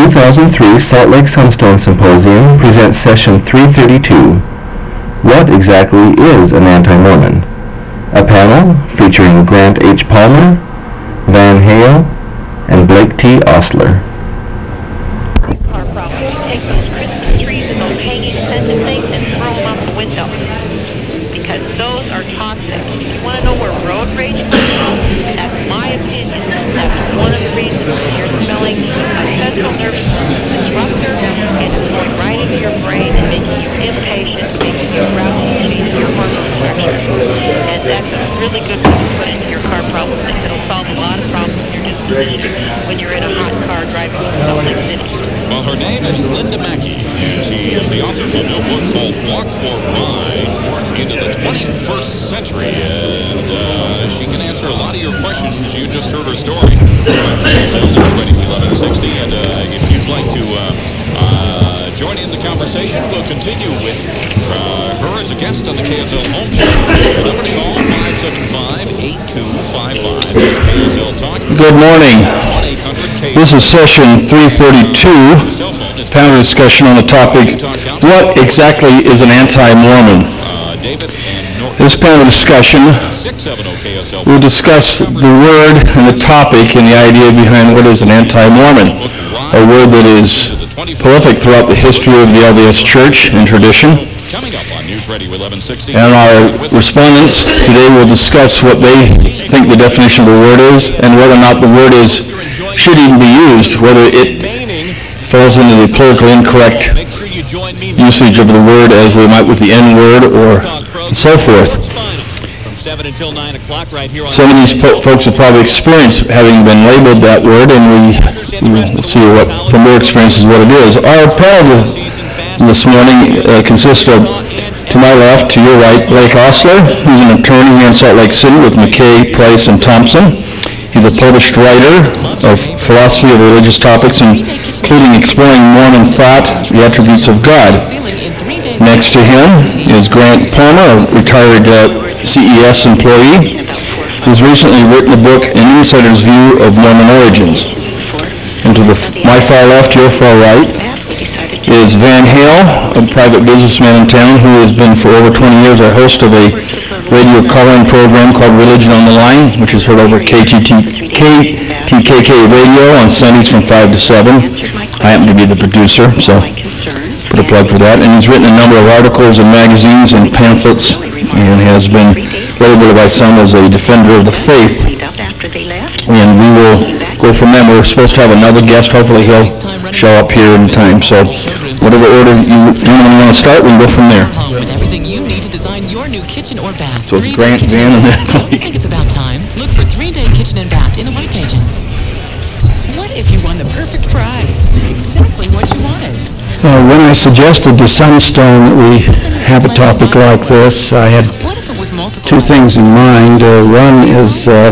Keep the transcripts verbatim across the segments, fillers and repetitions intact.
two thousand three Salt Lake Sunstone Symposium presents session three thirty-two. What exactly is an anti-Mormon? A panel featuring Grant H. Palmer, Van Hale, and Blake T. Ostler. Our problem is take those Christmas trees and those hanging scented things and throw them out the window, because those are toxic. You want to know where road rage comes from? That's my opinion. That's one of the reasons that you're smelling a central nervous system disruptor, and it's going right into your brain and making you impatient, making you grouchy, changing your hormone structure. And that's a really good one to put into your car problem list. It'll solve a lot of problems in your disposition when you're in a hot car driving through Salt Lake City. Well, her name is Linda Mackey, and she is the author of a new book called Walk or Ride into the twenty-first century, and uh, she can answer a lot of your questions. You just heard her story. Ready eleven sixty, and uh, if you'd like to uh, uh, join in the conversation, we'll continue with uh, her as a guest on the K S L Home Show. The number to call, five seven five, eight two five five. That's K S L Talk. Good morning. This is session three thirty-two, panel discussion on the topic, what exactly is an anti-Mormon? This panel discussion will discuss the word and the topic and the idea behind what is an anti-Mormon, a word that is prolific throughout the history of the L D S Church and tradition. And our respondents today will discuss what they think the definition of the word is and whether or not the word is should even be used, whether it falls into the politically incorrect usage of the word as we might with the N-word or so forth. Some of these po- folks have probably experienced having been labeled that word, and we, we'll see what, from their experiences, what it is. Our panel this morning uh, consists of, to my left, to your right, Blake Ostler, who's an attorney here in Salt Lake City with McKay, Price, and Thompson. He's a published writer of philosophy of religious topics, including exploring Mormon thought, the attributes of God. Next to him is Grant Palmer, a retired uh, C E S employee, who's recently written a book, An Insider's View of Mormon Origins. And to the, my far left, your far right, is Van Hale, a private businessman in town who has been for over twenty years our host of a radio call-in program called Religion on the Line, which is heard over K T K K Radio on Sundays from five to seven. I happen to be the producer, so put a plug for that. And he's written a number of articles in magazines and pamphlets and has been labeled by some as a defender of the faith. And we will go from there. We're supposed to have another guest. Hopefully he'll show up here in time. So whatever order you gentlemen want to start, we can go from there. With everything you need to design your new kitchen or bath. So it's Grant, Van, and then I think it's about time. Look for three-day kitchen and bath in the white pages. What if you won the perfect prize? Exactly what you wanted. Uh, when I suggested to Sunstone that we have a topic like this, I had two things in mind. Uh, one is uh,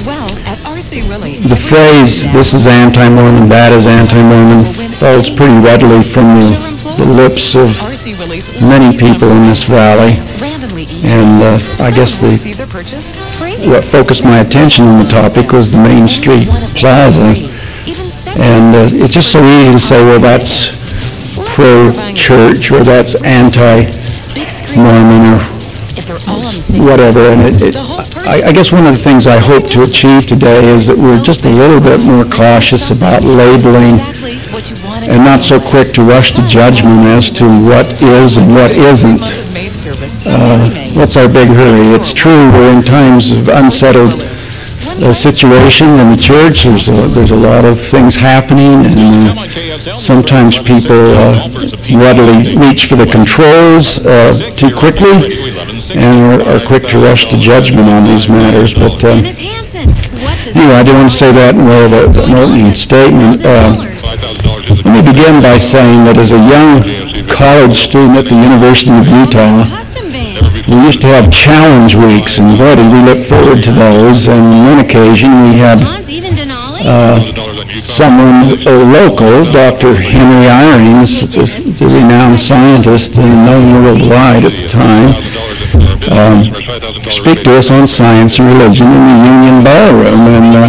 the phrase, this is anti-Mormon, that is anti-Mormon, falls pretty readily from the, the lips of many people in this valley. And uh, I guess the what focused my attention on the topic was the Main Street Plaza. And uh, it's just so easy to say, well, that's pro-church or that's anti-Mormon or whatever. And it, it, I, I guess one of the things I hope to achieve today is that we're just a little bit more cautious about labeling and not so quick to rush to judgment as to what is and what isn't. Uh, what's our big hurry? It's true, we're in times of unsettled uh, situation in the church. There's a, there's a lot of things happening, and uh, sometimes people uh, readily reach for the controls uh, too quickly and are, are quick to rush to judgment on these matters. But uh, anyway, I didn't want to say that in way of a, an opening statement. Uh, let me begin by saying that as a young college student at the University of Utah, we used to have challenge weeks, and boy, did we look forward to those. And on one occasion, we had uh, someone uh, local, Doctor Henry Irings, the, the renowned scientist and known worldwide at the time, um, speak to us on science and religion in the Union Ballroom. And uh,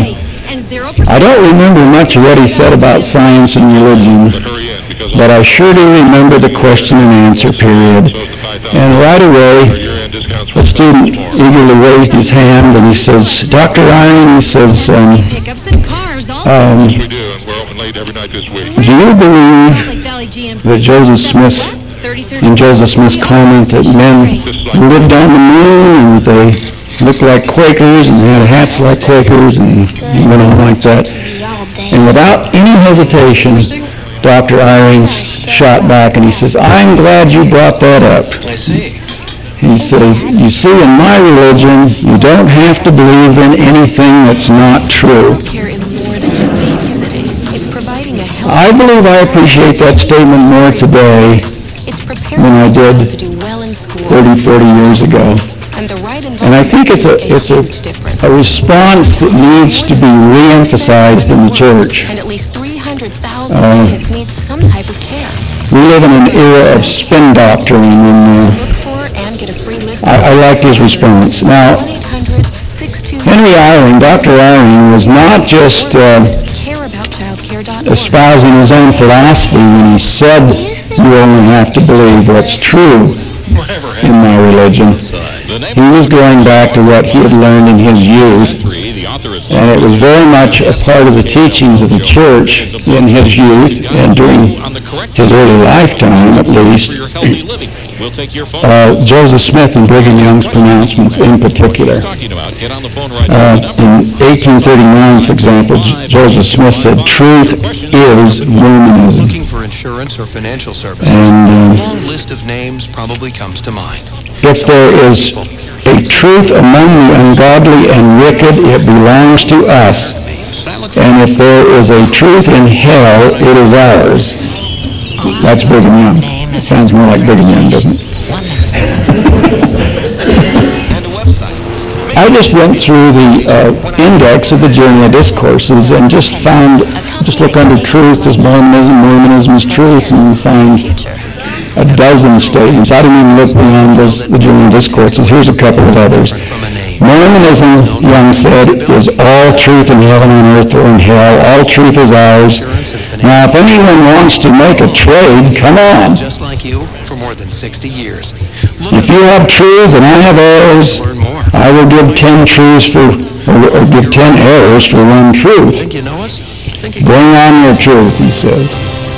and zero percent. I don't remember much of what he said about science and religion, but I sure do remember the question and answer period. And right away, the student eagerly raised his hand and he says, Doctor Ryan, he says, um, Pickups and cars, all um, We do, and we're open late every night this week. do you believe like Valley G M C. that Joseph Smith's, in Joseph Smith's comment that men lived on the moon and they looked like Quakers and had hats like Quakers and went on like that? And without any hesitation, Doctor Irons shot back and he says, I'm glad you brought that up. I see. He says, you see, in my religion, you don't have to believe in anything that's not true. Care is more than just babysitting. It's providing a healthy. I believe I appreciate that statement more today It's preparing than I a child did to do well in school. thirty, forty years ago. And the right And I think it's a, it's a, huge difference. a response that needs to be re-emphasized in the church. And at least three hundred thousand Uh, kids need some type of care. We live in an era of spin doctoring, and uh, Look for and get a free list. I, I like his response. Now, one eight hundred six two nine Henry Eyring, Doctor Eyring, was not just uh, care about childcare dot org. espousing his own philosophy when he said you only have to believe what's true Whatever in my religion. The name He was going back to what he had learned in his youth, Century, the author is and it was very much a part of the teachings of the church in his youth and during on the correct his early lifetime, at least. for your healthy living. We'll take your phone. Uh, Joseph Smith and Brigham Young's pronouncements in particular. Talking about. Get on the phone right Uh, now. The number- in eighteen thirty-nine, for example, J- Joseph Smith said, truth is Mormonism. Looking for insurance or financial services. And A uh, long list of names probably comes to mind. if there is a truth among the ungodly and wicked, it belongs to us. And if there is a truth in hell, it is ours. That's Brigham Young. It sounds more like Brigham Young, doesn't it? And a website. I just went through the uh, index of the Journal of Discourses and just found, just look under truth as Mormonism, Mormonism is truth, and you find a dozen statements. I didn't even look beyond those, the Journal of Discourses. Here's a couple of others. From a name. Mormonism, Young said, is all truth in heaven on earth or in hell. All truth is ours. Insurance and Now, financial. if anyone wants to make a trade, come on. Just like you for more than sixty years. Look If you have truths and I have errors, learn more. I will give ten truths for, or, or give ten errors for one truth. Think you know us? Think you Bring on your truth, he says.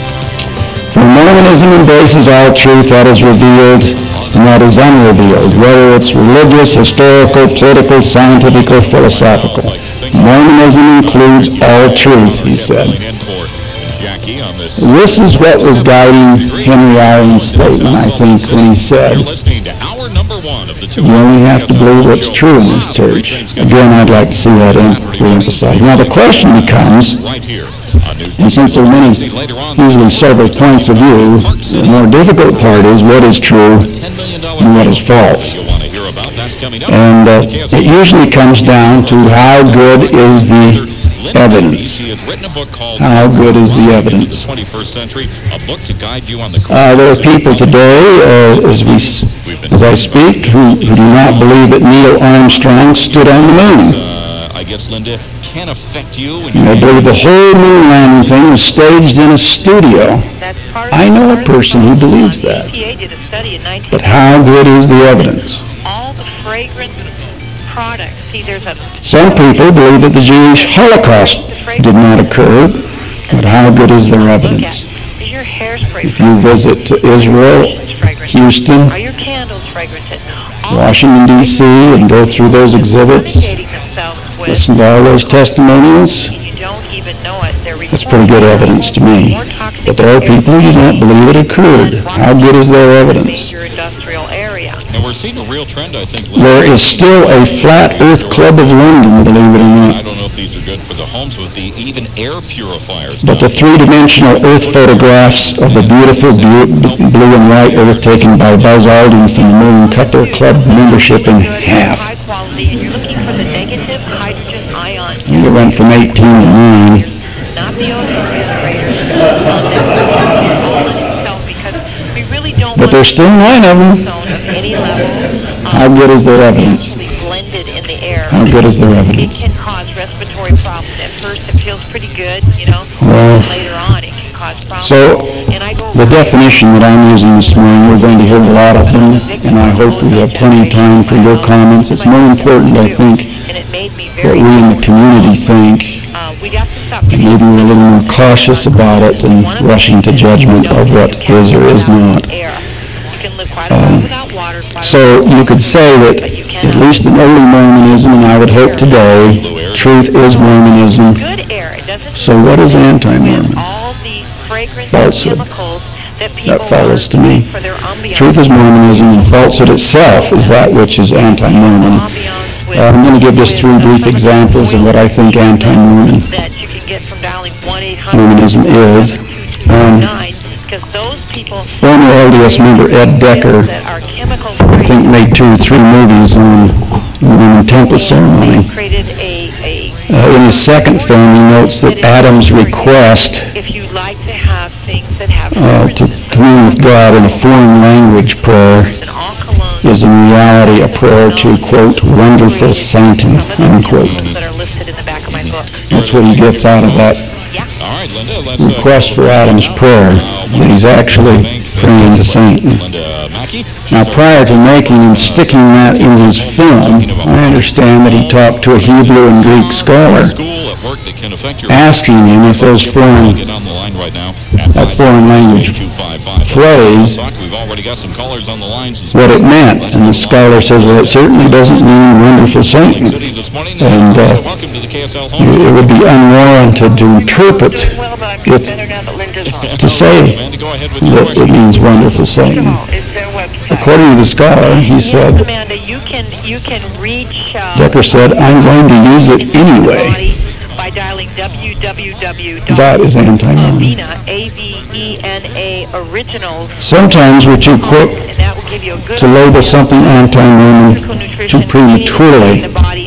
For Mormonism embraces all truth that is revealed and that is unrevealed, whether it's religious, historical, political, scientific, or philosophical. Mormonism includes all truth, he said. In for Jackie on this. This is what was guiding Henry Eyring's statement, I think, when he said, You're listening to hour number one of the two. you only have to believe what's true in this church. Again, I'd like to see that em- re-emphasized. Now, the question becomes, Right here on News and since there are many, later on. usually several points of view, the more difficult part is what is true ten million dollars and what is false. you'll want to hear about. That's coming up. And uh, it usually comes down to how good is the evidence. He has written a book called How good is the evidence? The twenty-first Century, a book to guide you on the Uh, there are people today, uh, as we, s- as I speak, who, who do not believe that Neil Armstrong stood on the moon. uh, I guess, Linda, can affect you. When And they believe the whole moon landing thing was staged in a studio. That's part I know a person who believes that. E P A did a study in nineteen. But how good is the evidence? All the fragrance products. See, there's a Some people believe that the Jewish Holocaust did not occur, but how good is their look at. evidence? Is your hairspray If you visit Israel, fragrant? Houston, Are your candles fragranted? Washington, D C, and go through those exhibits, Inundating themselves with. listen to all those testimonies, You don't even know it. They're that's pretty good evidence to me. more toxic But there are people who do not believe it occurred. How good is their evidence? major industrial area. And we're seeing a real trend, I think. Linda. There is still a Flat Earth Club of London, believe it or I not. don't know if these are good for the homes with the even air purifiers. But the three-dimensional Earth photographs of the beautiful bu- blue and white Earth taken by Buzz Aldrin from the moon cut their club membership in Good, half. high quality, and you're looking for the negative hydrogen ion, It went from eighteen to nine. not the ozone generators. Itself, because we really don't But want there's still nine of them. ozone of any level. um, How good is their evidence? blended emitted in the air, How good is their it evidence? can cause respiratory problems. At first, it feels pretty good, you know. Well, Later on, it can cause problems. So, and I go the definition that I'm using this morning, we're going to hear a lot of them, and I hope we have plenty of time for your comments. It's more important, I think, and it made me what very we in the community think, Uh, we got to stop. and maybe we're a little more cautious about it than rushing to judgment of what is or is not. Air. You can live quite a while without water. quite a So while you could say that, at least in early Mormonism, and I would hope today, truth is Mormonism. good air. It doesn't So what is anti-Mormon? with all the fragrance Falsehood. chemicals that people That follows to want me. for their ambiance. Truth is Mormonism, and falsehood itself is that which is anti-Mormon. Ambiance with- Uh, I'm going to give just three with brief some of the examples of what I think anti-Mormon that you can get from dialing one eight hundred Mormonism is. Um, because those people Former L D S member Ed Decker, that are chemical I think, made two or three movies on Mormon temple ceremony. created a, a Uh, in his second film, he notes that Adam's request if you like to have things that have uh, to commune with God in a foreign language prayer and all cologne is in reality a prayer to, quote, wonderful Satan, unquote. that are listed in the back of my book. That's what he gets out of that All right, Linda, let's... uh, request for Adam's prayer, that he's actually praying to Satan. Linda Mackey. Now, prior to making and sticking that in his film, I understand that he talked to a Hebrew and Greek scholar, School at work that can affect your... asking him if those foreign, Get on the line right now at that foreign language two five five. phrase, We've already got some callers on the lines. what it meant. And the scholar says, well, it certainly doesn't mean wonderful Satan. City this morning. And, uh, Welcome to the K S L home. It would be unwarranted to interpret Well, but I'm it better now that Linda's on. to say Amanda, go ahead with your that it question. means wonderful Satan. Is their website. According to the scholar, he Yes, said, Amanda, you can, you can reach, uh... Decker said, I'm going to use it anyway. By dialing w w w That is anti-Mormon. Avena, A V E N A, originals, Sometimes we're too quick and that will give you a good... to label something anti-Mormon too prematurely.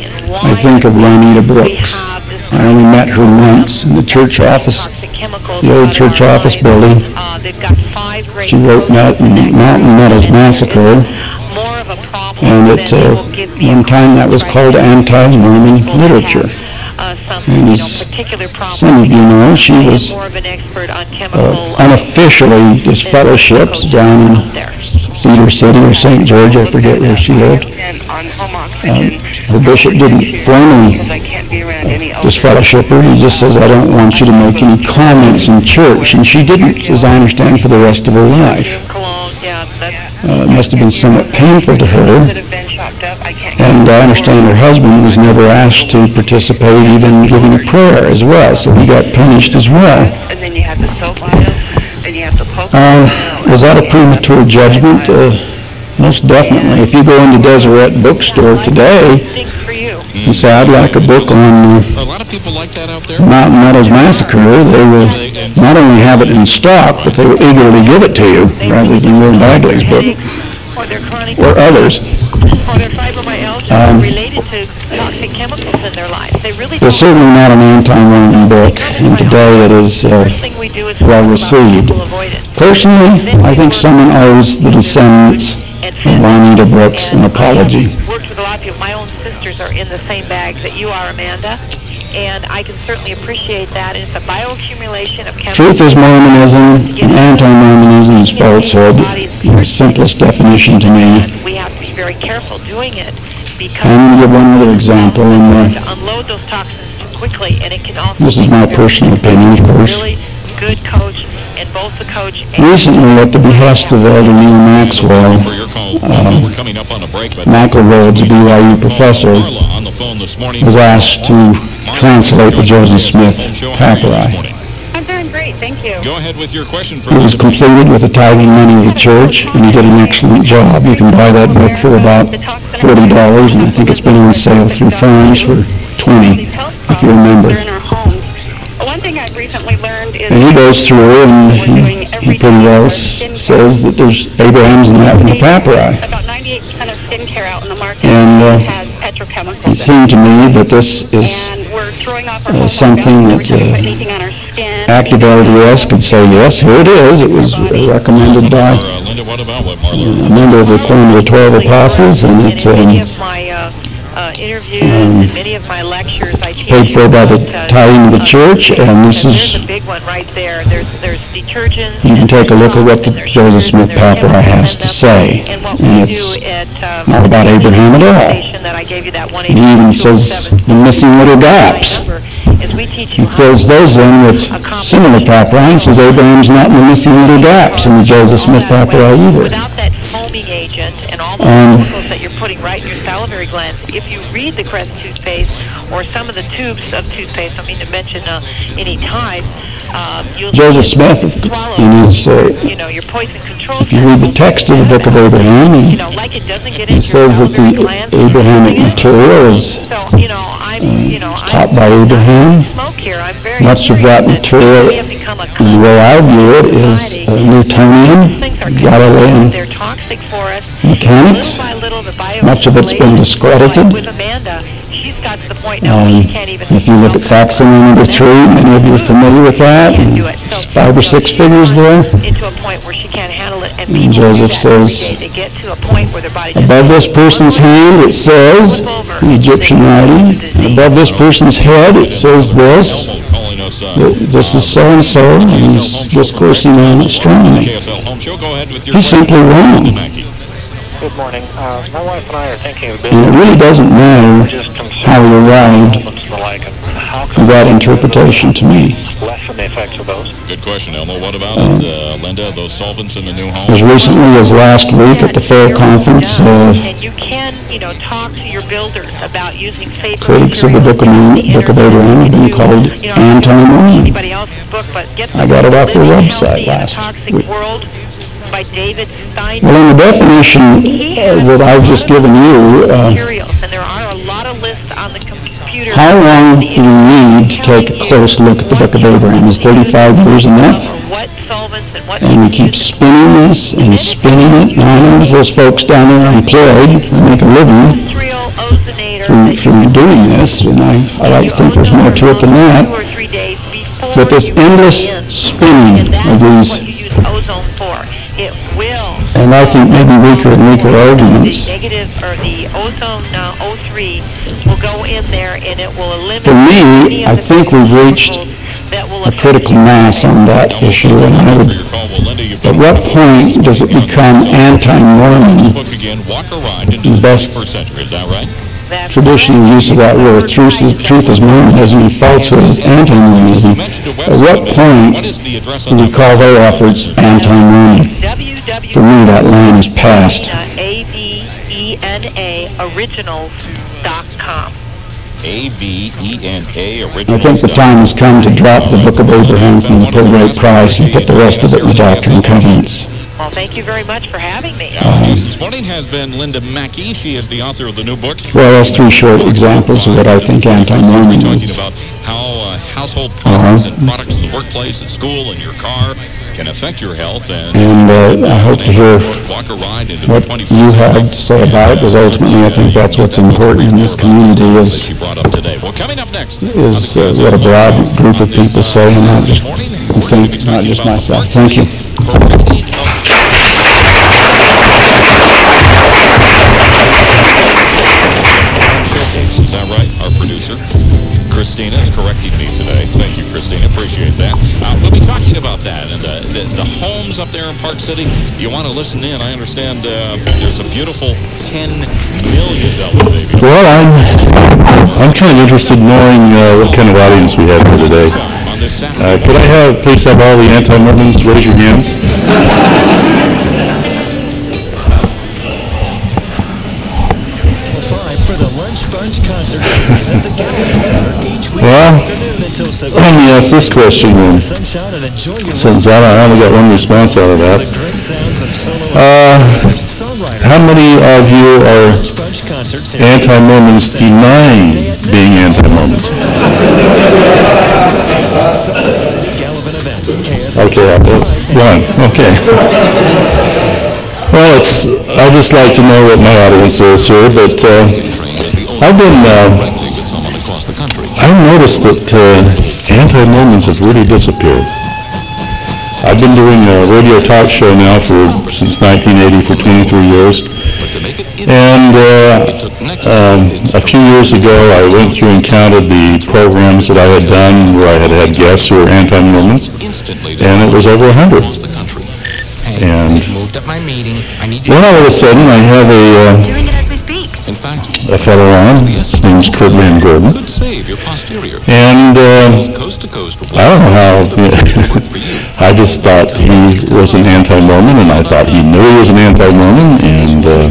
I think of Juanita Brooks. I only met her once in the church office, the old church office building. Uh, they've got five great... She wrote Mountain, Mountain Meadows Massacre, More of a problem and than at they uh, will give me a one time that was called anti-Mormon literature. Uh, some, And you know, as particular problem. some of you know, she I am was more of an expert on chemical... uh, unofficially disfellowshipped down in Cedar City or Saint George, I forget where she lived. on home Um, oxygen. Her bishop didn't formally Because I can't be around any disfellowship her, he just says, I don't want you to make any comments in church, and she didn't, as I understand, for the rest of her life. cologne, yeah, that's... Uh, it must have been somewhat painful to her, Could have been chopped up, I can't... and I understand her husband was never asked to participate even in giving a prayer as well, so he got punished as well. And then you have the soap vials, and you have the poke... Uh, was that a premature judgment? Uh, most definitely. If you go into Deseret Bookstore today, Thing for you. you say, I'd like a book on uh, A lot of people like that out there. Mountain Meadows Massacre, they will not only have it in stock, but they will eagerly give it to you, rather than Will Bagley's book, Or their chronic... or others. Or their fibromyalgia Um, related to toxic chemicals in their lives. They really It's don't... certainly not an anti-Mormon book, and today it is uh, First thing we do is well talk about received. chemical avoidance. Personally, I think someone owes the descendants of Juanita Brooks an apology. I've worked with a lot of people. My own sisters are in the same bags that you are, Amanda, and I can certainly appreciate that. And it's a bioaccumulation of chemicals. Truth is Mormonism, and anti-Mormonism is falsehood. The simplest definition to me. We have to be very careful doing it because I'm going to give one other example, and to uh, unload those toxins too quickly, and it can also... this is my personal opinion, of course. Really good coach, and both the coach and... Recently, at the behest of Elder Neil Maxwell, For your call. um, We're coming up on a break, but... McElroy, the B Y U professor, Carla on the phone this morning. was asked to translate the Joseph Smith papyri. I'm doing great, thank you. Go ahead with your question for It was completed with the tithing money of the church, and he did an excellent job. You can buy that book for about forty dollars, and I think it's been on sale through Farms for twenty, if you remember. in our homes. One thing I've recently learned is... And he goes through, and he, he pretty well s- says that there's Abraham's and that in the papyri. About ninety-eight percent of skincare out in the market And uh, has petrochemicals. it seemed to me that this is And we're throwing off our uh, whole something We're that trying to uh, put anything on our skin. active L D S could say, yes, here it is. It was uh, recommended by Uh, Linda, what about what Marla? a member of the Quorum of the Twelve Apostles, and it, any um, of my uh, uh, interviews Um, and many of my lectures, I teach paid for by the about, uh, tithing of the uh, church, and this and is, there's a big one right there. There's there's detergents. you can and take a look at what the there's Joseph sugars, Smith and there's Papyrus has to chemicals in say. them. And what And we it's do at um, not about Abraham at all. station that I gave you that one He even says the missing little gaps. is we teach He you how fills those in with similar papyri, and says Abraham's not in the missing little gaps in the Joseph Smith Papyrus either. without that foaming agent and all the Um, chemicals that you're putting right in your salivary glands. If you read the Crest toothpaste or some of the tubes of toothpaste, I mean to mention uh, any type, um, you'll Joseph Smith, swallow, in his, uh, you know, your poison control. if you read the text of the Book of Abraham, you he, know, like it doesn't get he into your says that salivary the glands. Abrahamic material is So, you know, I'm, you know, taught I'm by Abraham. smoke here. I'm very Much of that worried material, we have become a in the way I view it, is uh, Newtonian, things are Galilean they're toxic for us. mechanics. Little by little, the bio Much of it's been discredited. Like with Amanda, she's got to the point now where Um, she can't even. if you look at facsimile number three, many of you are familiar with that, and there's five or six figures there. Into a point where she can't handle it, and And people do Joseph that every says, day. They get to a point where their body just above this person's hand, it says, in Egyptian writing, and above this person's head, it says this, Calling us, uh, that this is so-and-so, and he's discoursing on astronomy. K F L Home Show. Go ahead with your He's question. simply wrong. Good morning. Uh, my wife and I are thinking of And it really doesn't matter just how he arrived and the like. And how at that interpretation to me. lessen the effects of those? Good question, Elmo. What about it, uh, Linda? Those solvents in the new home? As recently as last week at the fair conference, uh, And you can, you know, talk to your builders about using safer critics of the Book of, materials. Book of Abraham have been called You know, anti-Mormon. Anybody else's book, but get I got it off their Living website Healthy in a last Toxic week. World by David Stein. Well, in the definition uh, that I've just given you, uh, Materials, and there are a lot of lists on the computer. how long do you need to take a close look at the Book of Abraham? Is thirty-five years enough? What solvents and what. And we keep spinning this and spinning it. Now, I know those folks down there are employed, they make a living Industrial ozonator through, that you through doing this, and I, I like to think there's more to it than two that. or three days before But this you endless begin. spinning And that's of these, what you use ozone for. It will. and I think maybe weaker and weaker arguments. The negative, or the ozone uh, O three will go in there and it will eliminate. For me, any of I the think we've reached chemicals that will a affect critical you. mass on that issue, and I would, Your call. Well, Linda, you've at been- what point does it become anti-Mormon? Book again, Walk a Ride into the Best- twenty-first century. Is that right? That's Traditional use of that word, truth is, truth is Mormonism, and falsehood is anti-Mormonism. You mentioned a At website. what What point is the address do on we that call their efforts anti-Mormon? www. For me, that line is passed. A V E N A originals dot com. A V E N A I original. think the time has come to drop the Book of Abraham from the Pilgrim Price and put the rest of it in the Doctrine and Covenants. Well, thank you very much for having me. Our guest this morning has been Linda Mackey. She is the author of the new book. Well, that's three short examples of what I think anti-Mormon Talking is. about how uh, household products Uh-huh. and products in the workplace, at school, in your car can affect your health. And, And uh, I hope to hear Walk a Ride into the what twenty-first you have century. to say about it, because ultimately I think that's what's important in this community that is, she brought up today. Well, coming up next is uh, what a broad group of people say, and not just think, not just myself. Thank you. Is that right? Our producer, Christina, is correcting me today. Thank you, Christina. Appreciate that. Uh, we'll be talking about that and the, the, the homes up there in Park City. You want to listen in. I understand uh, there's a beautiful ten million dollars baby. Well, I'm, I'm kind of interested in knowing uh, what kind of audience we have here today. On this Uh, Saturday. could I have, please have all the anti-Mormons raise your hands? For the Lunch Bunch concert series at the Gallery Center each week Well, afternoon until seven. let me ask this question then, Sunshine and enjoy your since I I only got one response out of the that. great sounds of solo Uh, songwriter how many of you are Lunch Bunch concerts in anti-Mormons denying being anti-Mormons? Gallivan events. K S Okay, I vote one, okay. Well, it's, I just like to know what my audience is here, but uh, I've been, uh, with someone across the country. I've noticed that uh, anti-Mormons have really disappeared. I've been doing a radio talk show now for, since nineteen eighty, for twenty-three years, And uh, um, a few years ago, I went through and counted the programs that I had done where I had had guests who were anti-Mormons, and it was over a hundred. And then all of a sudden, I have a, uh, a fellow on, his name's Kurt Van Gordon, and uh, I don't know how, I just thought he was an anti-Mormon, and I thought he knew he was an anti-Mormon, and uh,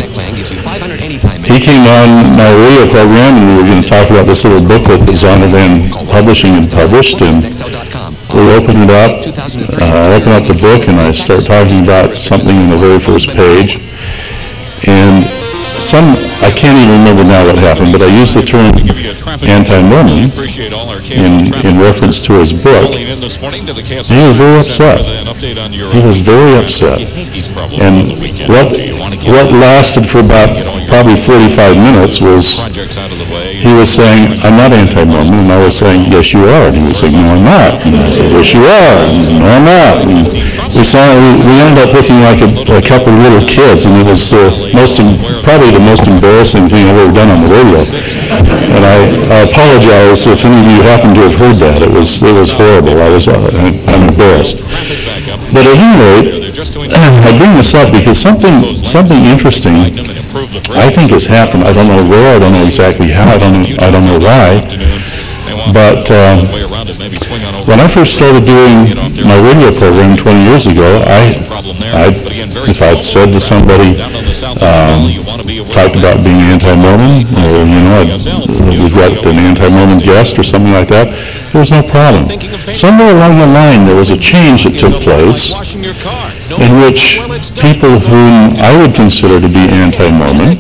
he came on my radio program, and we were going to talk about this little booklet that Zondervan Publishing had published, and we opened it up, uh, I opened up the book, and I start talking about something in the very first page, and some, I can't even remember now what happened, but I used the term anti-Mormon in, in reference to his book, and he was very upset. He was very upset. And what, what lasted for about probably forty-five minutes was, he was saying, I'm not anti-Mormon, and I was saying, yes you are, and he was saying, no I'm not, and I said, yes you are, and no I'm not. And we saw, we, we ended up looking like a, a couple of little kids, and it was uh, most, probably the most embarrassing thing I've ever done on the radio. And I, I apologize if any of you happen to have heard that. It was, it was horrible. I was, uh, I'm embarrassed. But at any rate, I bring this up because something, something interesting I think has happened. I don't know where, I don't know exactly how, I don't know, I don't know why. But um, when I first started doing my radio program twenty years ago, I, I if I'd said to somebody, um, talked about being anti-Mormon, or, you know, I'd, we've got an anti-Mormon guest or something like that, there was no problem. Somewhere along the line, there was a change that took place in which people whom I would consider to be anti-Mormon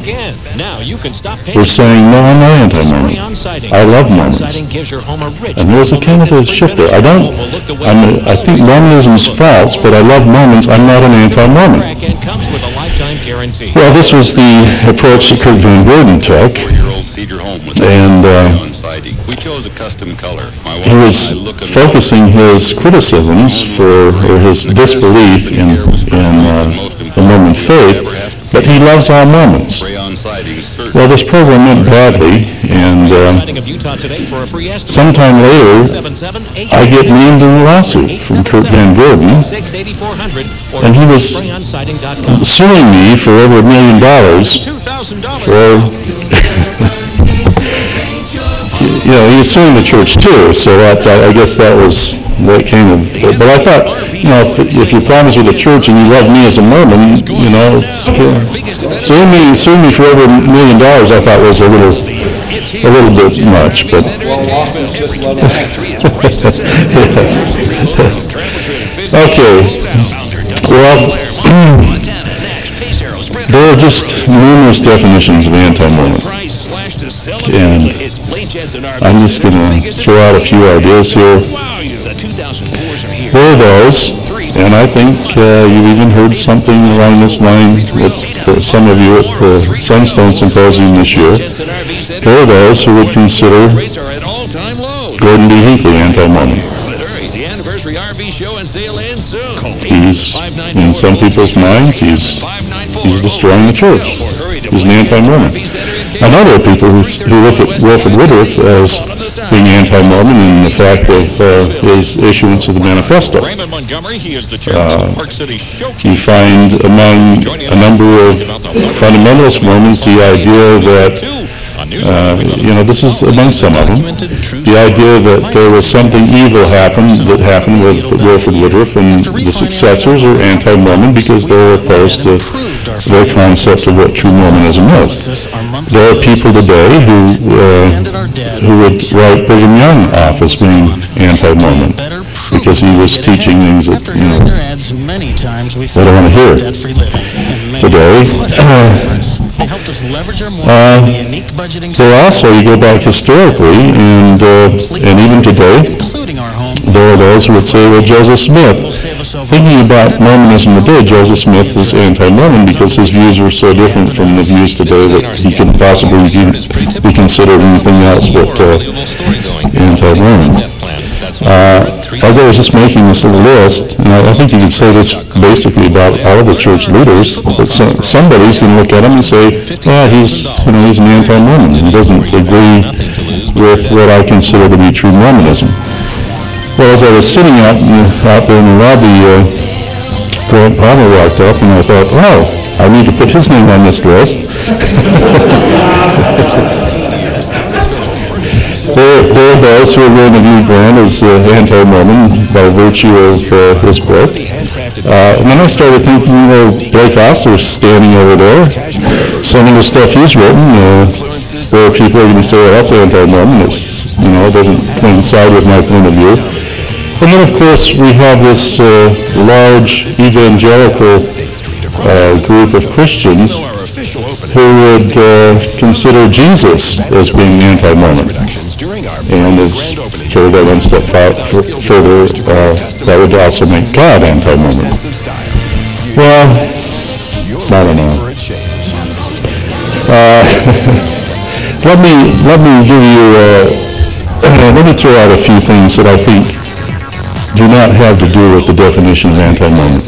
were saying, no, I'm not anti-Mormon. I love Mormons. And there was a kind of a shift there. I don't, I'm a, I think Mormonism is false, but I love Mormons. I'm not an anti-Mormon. Well, this was the approach that Kurt Van Gordon took. And uh, he was focusing his criticisms for, or his disbelief in, in uh, the Mormon faith, but he loves all Mormons. Well, this program went badly, and uh, sometime later, I get named in a lawsuit from Kurt Van Gordon, and he was suing me for over a million dollars for, you know, he was suing the church too, so that, I guess that was, that came of, but I thought, you know, if, if you promise with the church and you love me as a Mormon, you know, suing me, suing me for over a million dollars, I thought was a little, a little bit much, but. Okay, well, there are just numerous definitions of anti-Mormon, and I'm just going to throw out a few ideas here. There are those, and I think uh, you've even heard something along this line with uh, some of you at the Sunstone Symposium this year. There are those who would consider Gordon B. Hinckley anti-Mormon. He's, in some people's minds, he's, he's destroying the church. He's an anti-Mormon. And other people who, who look at Wilford Woodruff as being anti-Mormon in the fact of uh, his issuance of the manifesto. Uh, you find among a number of fundamentalist Mormons the idea that, uh, you know, this is among some of them, the idea that there was something evil happened that happened with Wilford Woodruff, and the successors are anti-Mormon because they're opposed to their concept of what true Mormonism is. There are people today who uh, who would write Brigham Young off as being anti-Mormon because he was teaching things that, you know, they don't want to hear today. Uh, there also, you go back historically, and uh, and even today, there are those who would say, well, Joseph Smith, thinking about Mormonism today, Joseph Smith was anti-Mormon because his views were so different from the views today that he couldn't possibly be, be considered anything else but uh, anti-Mormon. Uh, as I was just making this little list, and I I think you could say this basically about all of the church leaders, but so- somebody's going to look at him and say, yeah, he's, you know, he's an anti-Mormon. He doesn't agree with what I consider to be true Mormonism. Well, as I was sitting out, in the- out there in the lobby, uh, Grant Palmer walked up, and I thought, oh, I need to put his name on this list. There, there are those who are going to view Grant as uh, anti-Mormon by virtue of uh, his book. Uh, and then I started thinking, you know, Blake Ostler's standing over there, some of the stuff he's written, uh, there are people who are going to say, well, that's anti-Mormon. It's, you know, it doesn't coincide with my point of view. And then, of course, we have this uh, large evangelical uh, group of Christians who would uh, consider Jesus as being anti-Mormon. And as carried that one step out f- further, uh, that would also make God anti-Mormon. Well, I don't know. Uh, let me let me give you uh, let me throw out a few things that I think do not have to do with the definition of anti-Mormon.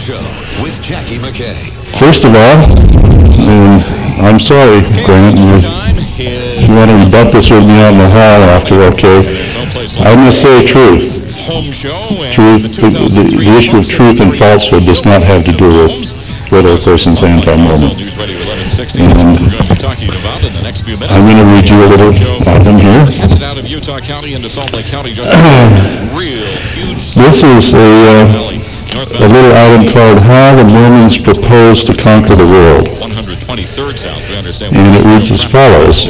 First of all, and I'm sorry, Grant, you, you want to rebut this with me out in the hall after, okay. I'm going to say truth. Truth, the, the, the issue of truth and falsehood does not have to do with whether a person's anti-Mormon. And I'm going to read you a little item here. This is a, uh, a little item called How the Mormons Propose to Conquer the World. And it reads as follows.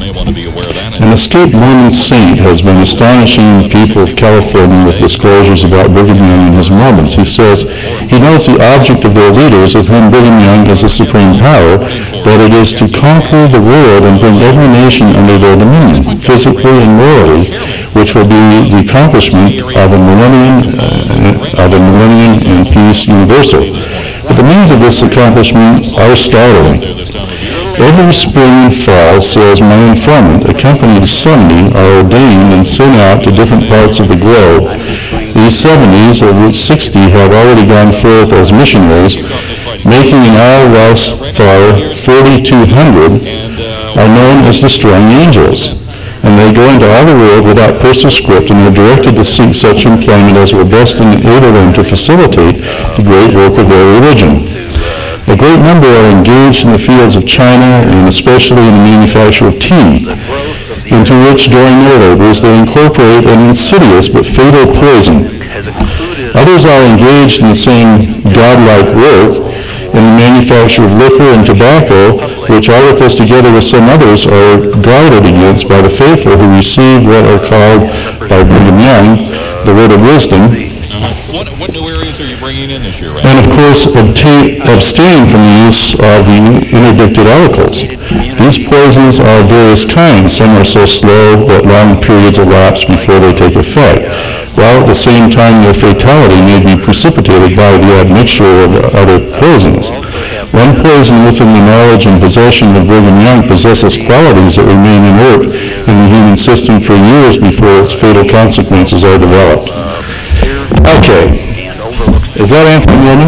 An escaped Mormon saint has been astonishing the people of California with disclosures about Brigham Young and his Mormons. He says he knows the object of their leaders, of whom Brigham Young is the supreme power, that it is to conquer the world and bring every nation under their dominion, physically and morally, which will be the accomplishment of a millennium, uh, of a millennium and peace universal. But the means of this accomplishment are startling. Every spring and fall, says my informant, a company of seventy are ordained and sent out to different parts of the globe. These seventies, of which sixty have already gone forth as missionaries, making in all thus far forty-two hundred, are known as the strong angels. And they go into all the world without personal script, and are directed to seek such employment as will best enable them to facilitate the great work of their religion. A great number are engaged in the fields of China, and especially in the manufacture of tea, into which during their labors they incorporate an insidious but fatal poison. Others are engaged in the same godlike work in the manufacture of liquor and tobacco, which articles together with some others are guarded against by the faithful who receive what are called by Brigham Young the word of wisdom. What, what new areas are you bringing in this year, Ray? And of course, obtain, abstain from the use of the interdicted articles. These poisons are of various kinds. Some are so slow that long periods elapse before they take effect, while at the same time their fatality may be precipitated by the admixture of other poisons. One poison within the knowledge and possession of Brigham Young possesses qualities that remain inert in the human system for years before its fatal consequences are developed. Okay. Is that anti-Mormon?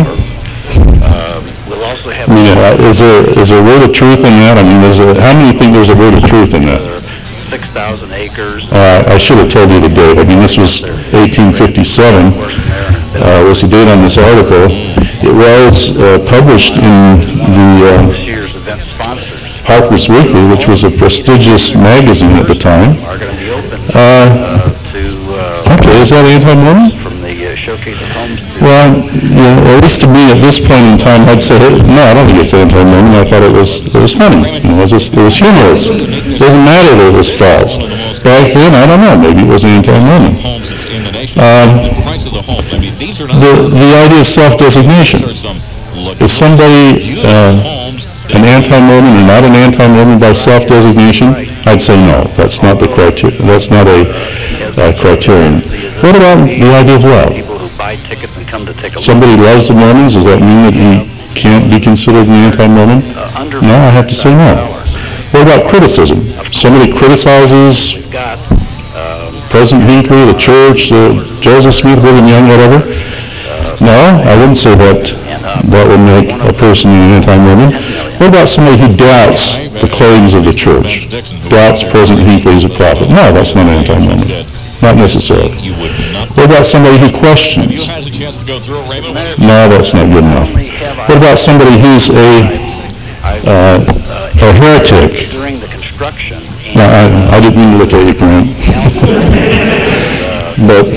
I mean, uh, is there is there a word of truth in that? I mean, is there, how many think there's a word of truth in that? six thousand acres. Uh, I should have told you the date. I mean, this was eighteen fifty-seven, uh, was the date on this article. It was uh, published in the uh, Harper's Weekly, which was a prestigious magazine at the time. Uh, okay, is that anti-Mormon? Well, you know, at least to me at this point in time, I'd say, no, I don't think it's anti-Mormon. I thought it was it was funny. You know, it was just, it was humorous. It doesn't matter that it was false. Back then, I don't know, maybe it was anti-Mormon. Um, the, the idea of self-designation. Is somebody uh, an anti-Mormon or not an anti-Mormon by self-designation? I'd say no. That's not the criteria. That's not a uh, criterion. What about the idea of love? Somebody loves the Mormons, does that mean that he can't be considered an anti-Mormon? No, I have to say no. What about criticism? Somebody criticizes President Hinckley, the church, uh, Joseph Smith, Brigham Young, whatever? No, I wouldn't say that that would make a person an anti-Mormon. What about somebody who doubts the claims of the church? Doubts President Hinckley is a prophet? No, that's not anti-Mormon. Not necessarily. What about somebody who questions? No, that's not good enough. What about somebody who's a uh, a heretic? No, I, I didn't mean to look at you, Grant. But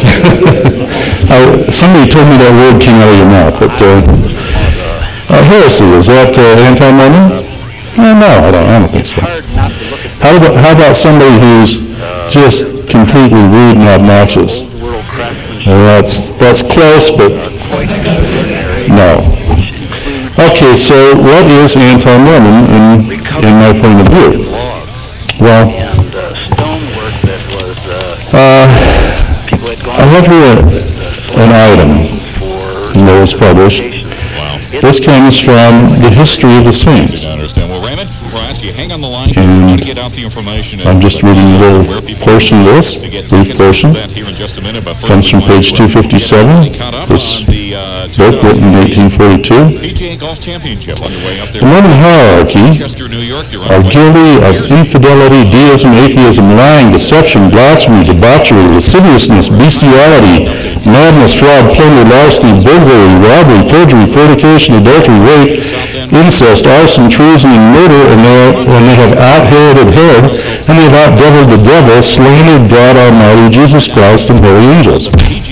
I, somebody told me that word came out of your mouth. But uh, uh, heresy, is that uh, anti-Mormon? Uh, no, I don't, I don't think so. How about, how about somebody who's just completely rude and obnoxious? Well, that's, that's close, but no. Okay, so what is anti-Mormon in, in my point of view? Well, uh, I have here an item that was published. This comes from the History of the Saints. And I'm just reading a little portion of this, brief portion. Comes from page two fifty-seven. This book written in eighteen forty-two. The Mormon hierarchy are guilty of infidelity, deism, atheism, lying, deception, blasphemy, debauchery, lasciviousness, bestiality, madness, fraud, plunder, larceny, burglary, robbery, perjury, fornication, adultery, rape, incest, arson, treason, and murder, and they, and they have out-Heroded Herod, and they have out-deviled the devil, slandered God Almighty, Jesus Christ, and holy angels.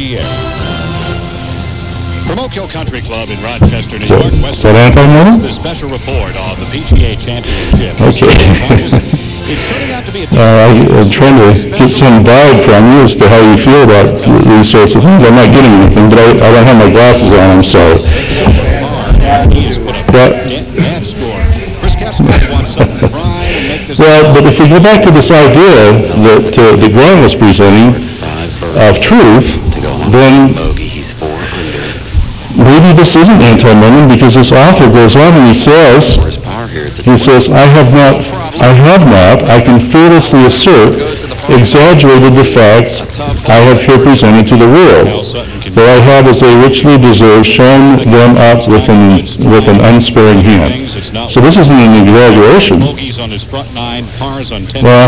From Oak Hill Country Club in Rochester, New So, York, is West that anti-Mormon? the special report on the P G A Championship. Okay. It's turning out to be a Uh, I, I'm trying to get some vibe from you as to how you feel about these sorts of things. I'm not getting anything, but I, I don't have my glasses on, I'm sorry. But, well, but if we go back to this idea that, uh, that Graham was presenting of truth, then maybe this isn't anti-Mormon, because this author goes on and he says, he says, I have not, I have not, I can fearlessly assert, exaggerated the facts I have here presented to the world, for I have, as they richly deserve, shown them up with an, with an unsparing hand. So this isn't an exaggeration. Well,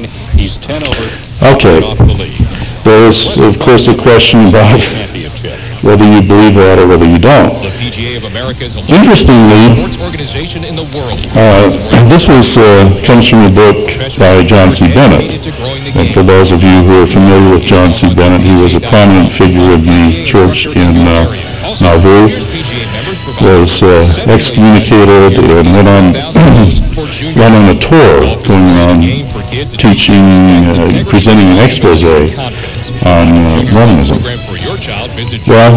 okay. There's, of course, a question about whether you believe that or whether you don't. Interestingly, uh, this was uh, comes from a book by John C. Bennett. And for those of you who are familiar with John C. Bennett, he was a prominent figure of the church in uh, Nauvoo, was uh, excommunicated and went on, went on a tour, going on teaching, uh, presenting an expose on uh, Mormonism. Well,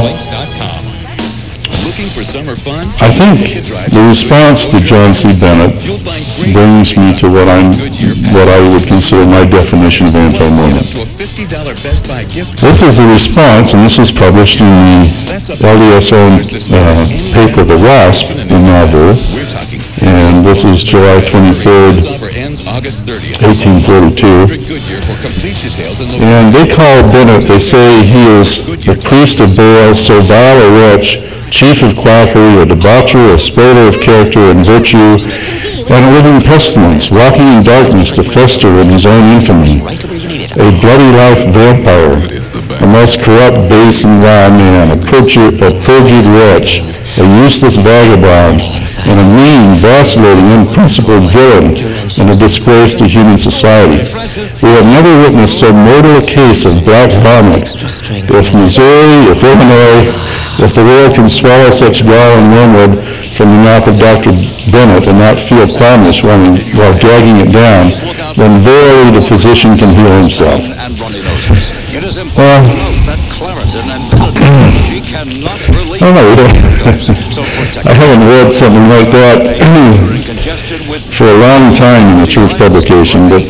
I think the response to John C. Bennett brings me to what I'm, what I would consider my definition of anti-Mormon. This is the response, and this was published in the L D S O uh, paper, The Wasp, in Nauvoo, and this is July twenty-third, eighteen forty-two. And they call Bennett, they say he is the priest of Baal, so vile a wretch, chief of quackery, a debaucher, a spoiler of character and virtue, and a living pestilence, walking in darkness to fester in his own infamy, a bloody life vampire, a most corrupt, base, and vile man, a perjured, a perjured wretch, a useless vagabond, and a mean, vacillating, unprincipled villain, and a disgrace to human society. We have never witnessed so mortal a case of black vomit. If Missouri, if Illinois, if the world can swallow such gall and wormwood from the mouth of Doctor Bennett and not feel qualmish while, while dragging it down, then verily the physician can heal himself. Well, I don't know, I haven't read something like that for a long time in a church publication, but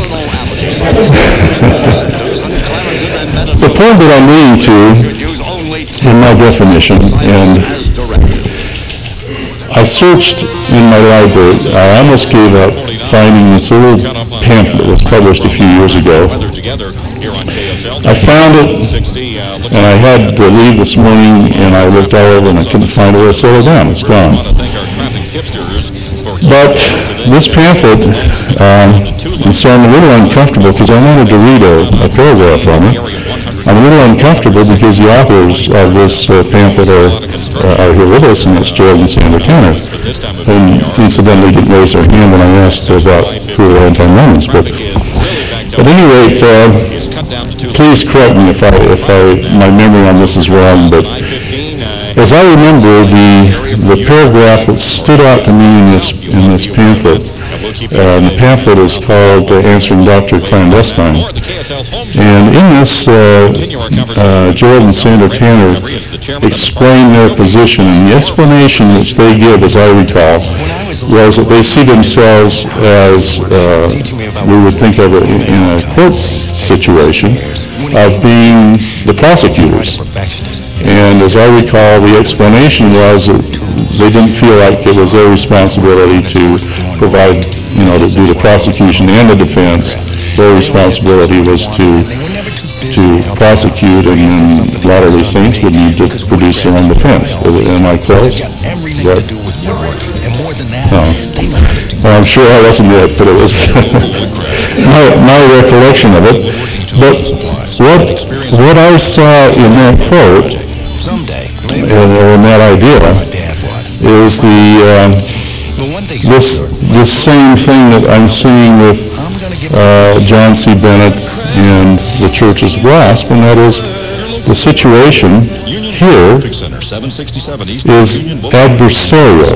the point that I'm leading to in my definition, and I searched in my library, I almost gave up finding this little pamphlet that was published a few years ago here on K S L. I found it, sixty, uh, looks and I had to leave this morning, and I looked all over, and I couldn't find where it settled down. It's I gone. want to thank our traffic tipsters for But this pamphlet, um, and so I'm a little uncomfortable because I wanted to read a, a paragraph from it. I'm a little uncomfortable because the authors of this uh, pamphlet are, uh, are here with us, and it's Gerald and Sandra Tanner. And incidentally didn't raise their hand when I asked about who are anti-Mormons. But at any rate, uh, please correct me if I, if I, my memory on this is wrong, but as I remember, the, the paragraph that stood out to me in this, in this pamphlet, uh, the pamphlet is called uh, Answering Doctor Clandestine. And in this, uh, uh, Gerald and Sandra Tanner explain their position, and the explanation which they give, as I recall, was that they see themselves as, uh, we would think of it in in a court situation, of being the prosecutors. And as I recall, the explanation was that they didn't feel like it was their responsibility to provide, you know, to do the prosecution and the defense. Their responsibility was to to prosecute, and then Latter-day Saints would need to produce their own defense. Am I close? Right? No. Well, I'm sure I wasn't yet, but it was my, my recollection of it. But what what I saw in that quote, and, or in that idea, is the uh, this this same thing that I'm seeing with uh, John C. Bennett and the Church's Grasp, and that is the situation here is adversarial.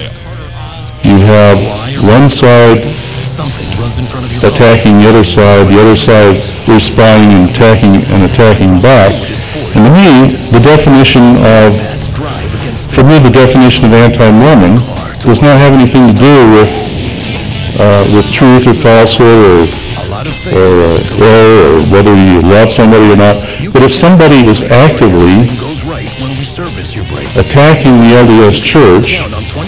You have one side attacking the other side, the other side responding and attacking and attacking back. And to me, the definition of, for me, the definition of anti-Mormon does not have anything to do with uh, with truth or falsehood or or uh, error or whether you love somebody or not. But if somebody is actively attacking the L D S Church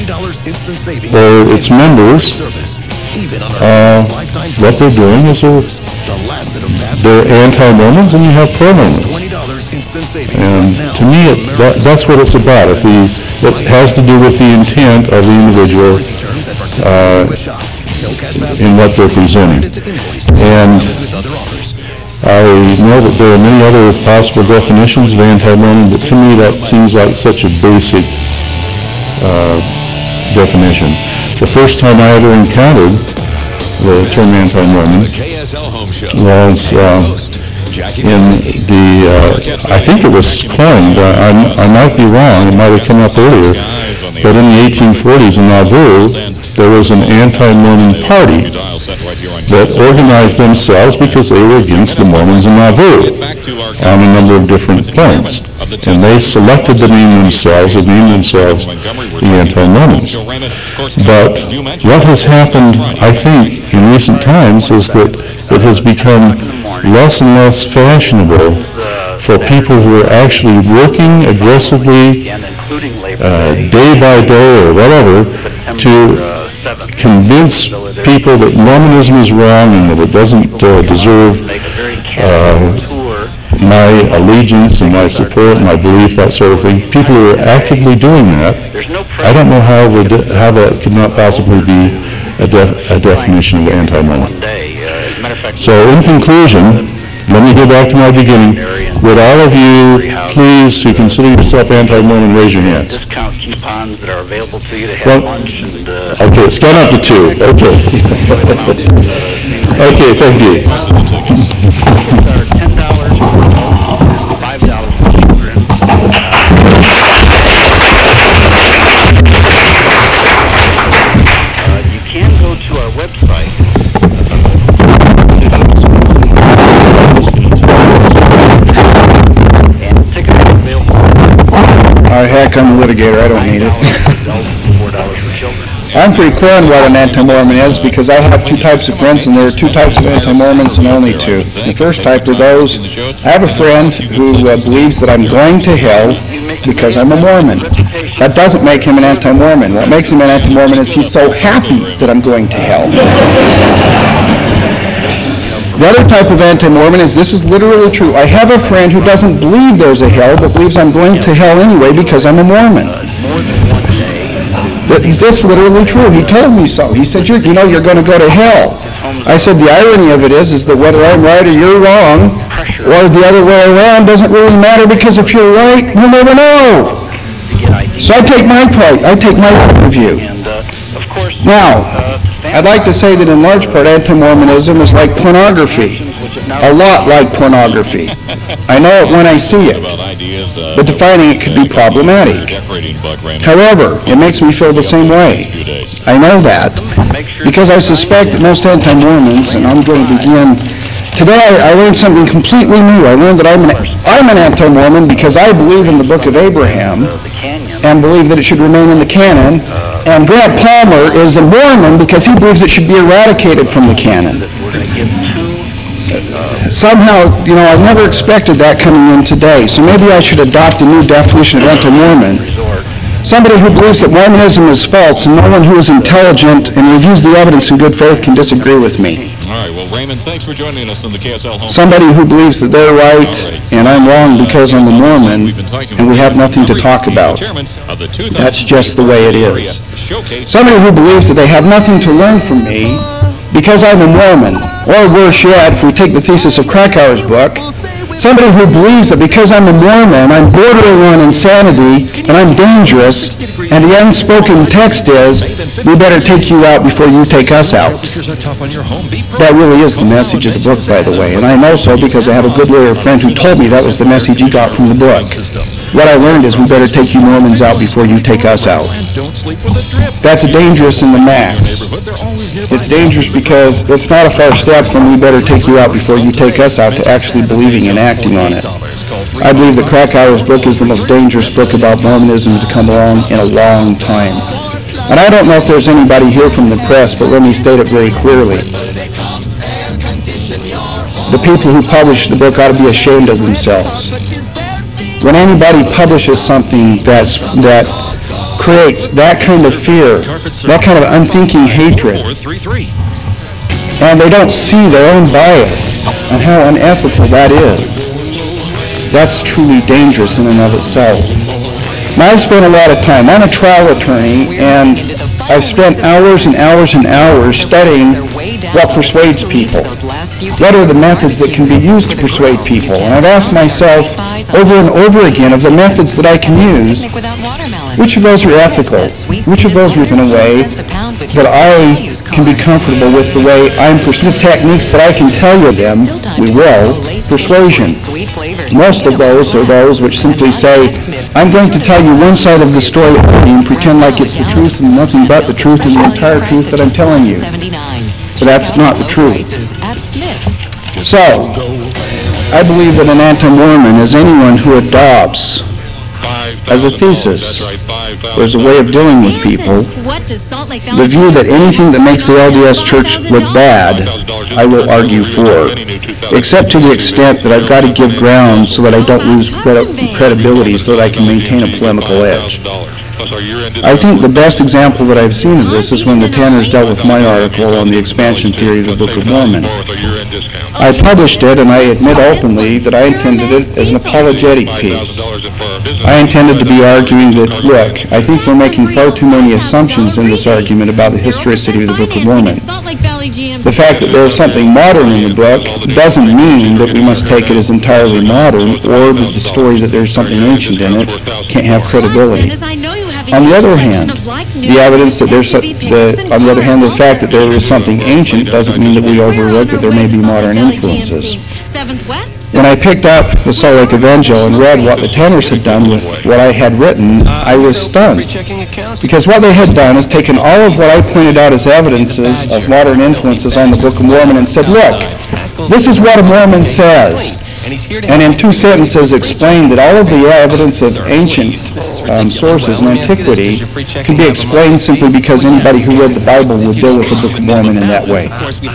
or its members, uh, what they're doing is they're, they're anti-Mormons, and you have pro-Mormons. And to me, it, that, that's what it's about. If the, it has to do with the intent of the individual uh, in what they're presenting. And I know that there are many other possible definitions of anti-Mormon, but to me that seems like such a basic uh, definition. The first time I ever encountered the term anti-Mormon was uh, in the, uh, I think it was coined, I, I might be wrong, it might have come up earlier, but in the eighteen forties in Nauvoo, there was an anti-Mormon party that organized themselves because they were against the Mormons in Nauvoo on a number of different points. And they selected the name themselves and named themselves the anti-Mormons. But what has happened, I think, in recent times is that it has become less and less fashionable for people who are actually working aggressively uh, day by day or whatever to convince people that Mormonism is wrong and that it doesn't uh, deserve uh, my allegiance and my support and my belief, that sort of thing. People who are actively doing that, I don't know how, de- how that could not possibly be a, def- a definition of anti-Mormon. So in conclusion, let me go back to my beginning. Would all of you please, who consider yourself anti-Mormon, raise your hands? Discount coupons that are available to you to have Well, lunch and... Uh, okay, it's gone up to two. Okay. Okay, thank you. Tickets are ten dollars for adults and five dollars for children. Uh, you can go to our website. And tickets are available. Oh, heck, I'm a litigator, I don't need it. four dollars for children. I'm pretty clear on what an anti-Mormon is because I have two types of friends, and there are two types of anti-Mormons and only two. The first type are those, I have a friend who uh, believes that I'm going to hell because I'm a Mormon. That doesn't make him an anti-Mormon. What makes him an anti-Mormon is he's so happy that I'm going to hell. The other type of anti-Mormon is, this is literally true. I have a friend who doesn't believe there's a hell, but believes I'm going to hell anyway because I'm a Mormon. But is this literally true? He told me so. He said, you know, you're going to go to hell. I said, the irony of it is, is that whether I'm right or you're wrong, or the other way around, doesn't really matter, because if you're right, you'll never know. So I take my part, I take my point of view. Now, I'd like to say that in large part, anti-Mormonism is like pornography. A lot like pornography. I know it when I see it, but defining it could be problematic. However, it makes me feel the same way. I know that because I suspect that most anti-Mormons, and I'm going to begin today, I learned something completely new. I learned that I'm an, I'm an anti-Mormon because I believe in the Book of Abraham and believe that it should remain in the canon. And Grant Palmer is a Mormon because he believes it should be eradicated from the canon. Somehow, you know, I never expected that coming in today, so maybe I should adopt a new definition of anti-Mormon. Somebody who believes that Mormonism is false and no one who is intelligent and reviews the evidence in good faith can disagree with me. All right, well, Raymond, thanks for joining us on the K S L Home. Somebody who believes that they're right and I'm wrong because I'm a Mormon and we have nothing to talk about. That's just the way it is. Somebody who believes that they have nothing to learn from me because I'm a Mormon, or worse yet, if we take the thesis of Krakauer's book, somebody who believes that because I'm a Mormon, I'm bordering on insanity and I'm dangerous, and the unspoken text is, we better take you out before you take us out. That really is the message of the book, by the way, and I know so because I have a good lawyer friend who told me that was the message he got from the book. What I learned is we better take you Mormons out before you take us out. That's dangerous in the max. It's dangerous because it's not a far step from we better take you out before you take us out to actually believing and acting on it. I believe that Krakauer's book is the most dangerous book about Mormonism to come along in a long time. And I don't know if there's anybody here from the press, but let me state it very clearly. The people who published the book ought to be ashamed of themselves. When anybody publishes something that's, that creates that kind of fear, that kind of unthinking hatred, and they don't see their own bias and how unethical that is, that's truly dangerous in and of itself. Now, I've spent a lot of time. I'm a trial attorney, and I've spent hours and hours and hours studying what persuades people. What are the methods that can be used to persuade people? And I've asked myself over and over again of the methods that I can use, which of those are ethical? Which of those are in a way that I can be comfortable with the way I'm pursuing techniques that I can tell you them, we will, persuasion. Most of those are those which simply say, I'm going to tell you one side of the story and pretend like it's the truth and nothing but the truth and the entire truth that I'm telling you. But that's not the truth. So, I believe that an anti-Mormon is anyone who adopts as a thesis, or as a way of dealing with people, the view that anything that makes the L D S Church look bad, I will argue for, except to the extent that I've got to give ground so that I don't lose credibility, so that I can maintain a polemical edge. I think the best example that I've seen of this is when the Tanners dealt with my article on the expansion theory of the Book of Mormon. I published it, and I admit openly that I intended it as an apologetic piece. I intended to be arguing that, look, I think we're making far too many assumptions in this argument about the historicity of the Book of Mormon. The fact that there is something modern in the book doesn't mean that we must take it as entirely modern, or that the story that there's something ancient in it can't have credibility. On the other hand, the evidence that there's, a, the, on the other hand, the fact that there is something ancient doesn't mean that we overlook that there may be modern influences. When I picked up the Salt Lake Evangel and read what the Tanners had done with what I had written, I was stunned. Because what they had done is taken all of what I pointed out as evidences of modern influences on the Book of Mormon and said, look, this is what a Mormon says. And in two sentences explained that all of the evidence of ancient um, sources and antiquity can be explained simply because anybody who read the Bible would deal with the Book of Mormon in that way.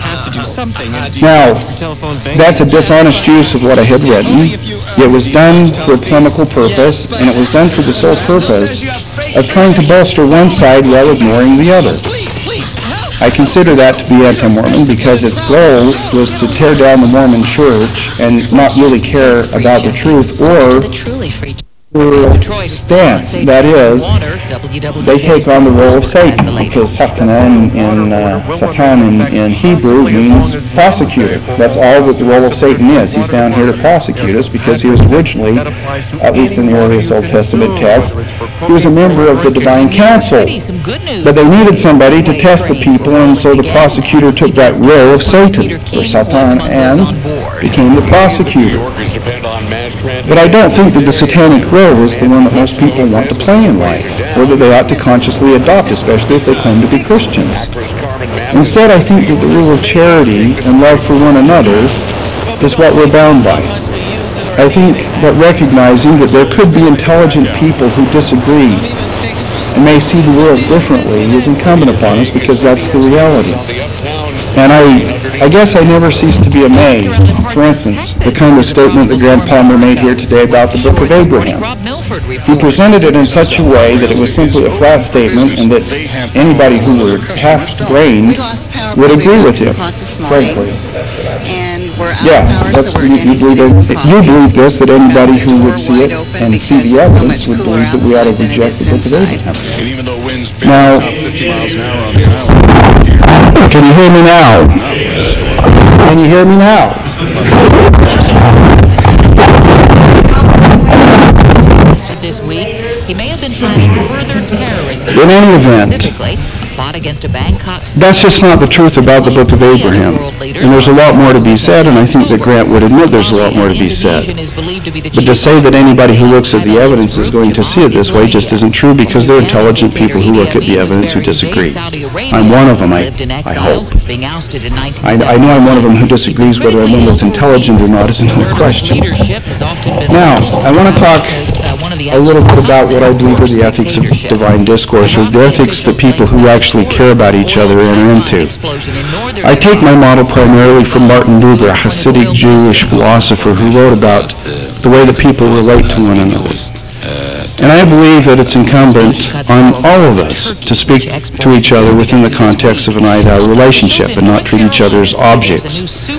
Now, that's a dishonest use of what I had written. It was done for a polemical purpose, and it was done for the sole purpose of trying to bolster one side while ignoring the other. I consider that to be anti-Mormon because its goal was to tear down the Mormon church and not really care about the truth or their stance. That is, they take on the role of Satan, because Satan in, in, uh, Satan in, in Hebrew means prosecutor. That's all that the role of Satan is. He's down here to prosecute us because he was originally, at least in the earliest Old Testament text, he was a member of the divine council. But they needed somebody to test the people, and so the prosecutor took that role of Satan, or Satan, and became the prosecutor. But I don't think that the satanic role is the one that most people want to play in life, or that they ought to consciously adopt, especially if they claim to be Christians. Instead, I think that the rule of charity and love for one another is what we're bound by. I think that recognizing that there could be intelligent people who disagree and may see the world differently is incumbent upon us, because that's the reality. And I, I guess I never cease to be amazed. For instance, the kind of statement that Grant Palmer made here today about the Book of Abraham. He presented it in such a way that it was simply a flat statement, and that anybody who were half-brained would agree with him, frankly. Yeah, that's, you, you, believe it, you believe this, that anybody who would see it and see the evidence would believe that we ought to reject the Book of Abraham. Now, can you hear me now? Can you hear me now? This week, he may have been planning further terrorist In any event, plot against a Bangkok. That's just not the truth about the Book of Abraham. And there's a lot more to be said, and I think that Grant would admit there's a lot more to be said. But to say that anybody who looks at the evidence is going to see it this way just isn't true, because there are intelligent people who look at the evidence who disagree. I'm one of them, I, I hope. I, I know I'm one of them who disagrees. Whether I'm one that's intelligent or not is another question. Now, I want to talk a little bit about what I believe are the ethics of divine discourse, or the ethics that people who actually care about each other enter into. I take my model primarily from Martin Buber, a Hasidic Jewish philosopher who wrote about the way that people relate to one another. And I believe that it's incumbent on all of us to speak to each other within the context of an I-thou relationship and not treat each other as objects,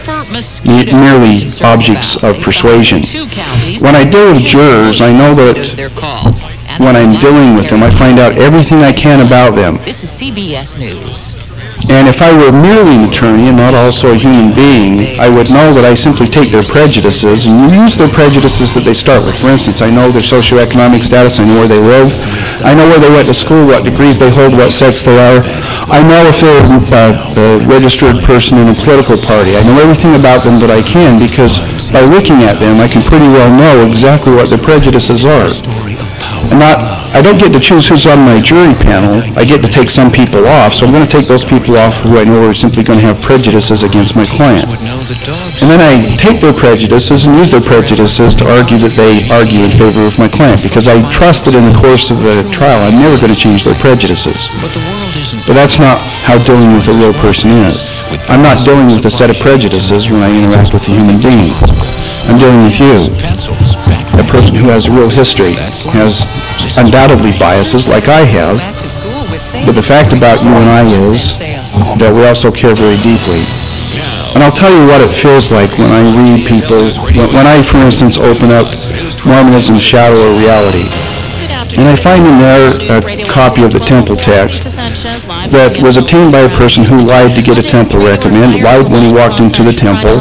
merely objects of persuasion. When I deal with jurors, I know that when I'm dealing with them, I find out everything I can about them. This is C B S News. And if I were merely an attorney and not also a human being, I would know that I simply take their prejudices and use their prejudices that they start with. For instance, I know their socioeconomic status, I know where they live, I know where they went to school, what degrees they hold, what sex they are. I know if they're uh, a registered person in a political party. I know everything about them that I can, because by looking at them, I can pretty well know exactly what their prejudices are. And not, I don't get to choose who's on my jury panel. I get to take some people off, so I'm going to take those people off who I know are simply going to have prejudices against my client. And then I take their prejudices and use their prejudices to argue that they argue in favor of my client, because I trust that in the course of the trial I'm never going to change their prejudices. But that's not how dealing with a real person is. I'm not dealing with a set of prejudices when I interact with a human being. I'm dealing with you. A person who has a real history, has undoubtedly biases like I have, but the fact about you and I is that we also care very deeply. And I'll tell you what it feels like when I read people, when I, for instance, open up Mormonism's Shadow or Reality, and I find in there a copy of the temple text that was obtained by a person who lied to get a temple recommend, lied when he walked into the temple,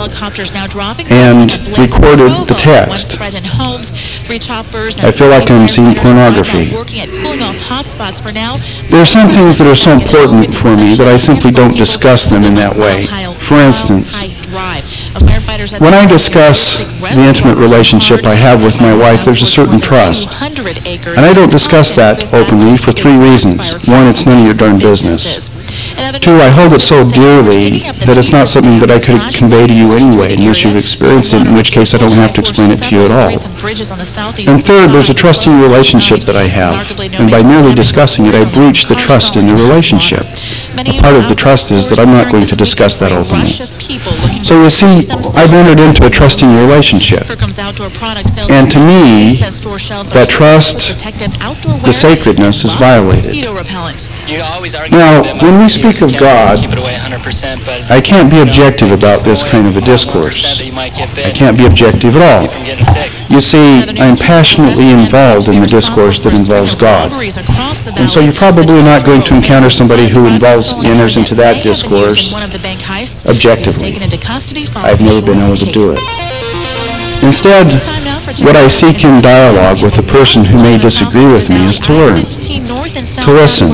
and recorded the text. I feel like I'm seeing pornography. There are some things that are so important for me that I simply don't discuss them in that way. For instance, when I discuss the intimate relationship I have with my wife, there's a certain trust. And I don't discuss that openly for three reasons. One, it's none of your darn business. Two, I hold it so dearly that it's not something that I could convey to you anyway unless you've experienced it, in which case I don't have to explain it to you at all. And third, there's a trusting relationship that I have, and by merely discussing it, I breach the trust in the relationship. A part of the trust is that I'm not going to discuss that openly. So you see, I've entered into a trusting relationship. And to me, that trust, the sacredness, is violated. Now, when we speak of God, I can't be objective about this kind of a discourse. I can't be objective at all. You see, I'm passionately involved in the discourse that involves God. And so you're probably not going to encounter somebody who involves, enters into that discourse objectively. I've never been able to do it. Instead, what I seek in dialogue with the person who may disagree with me is to learn, to listen,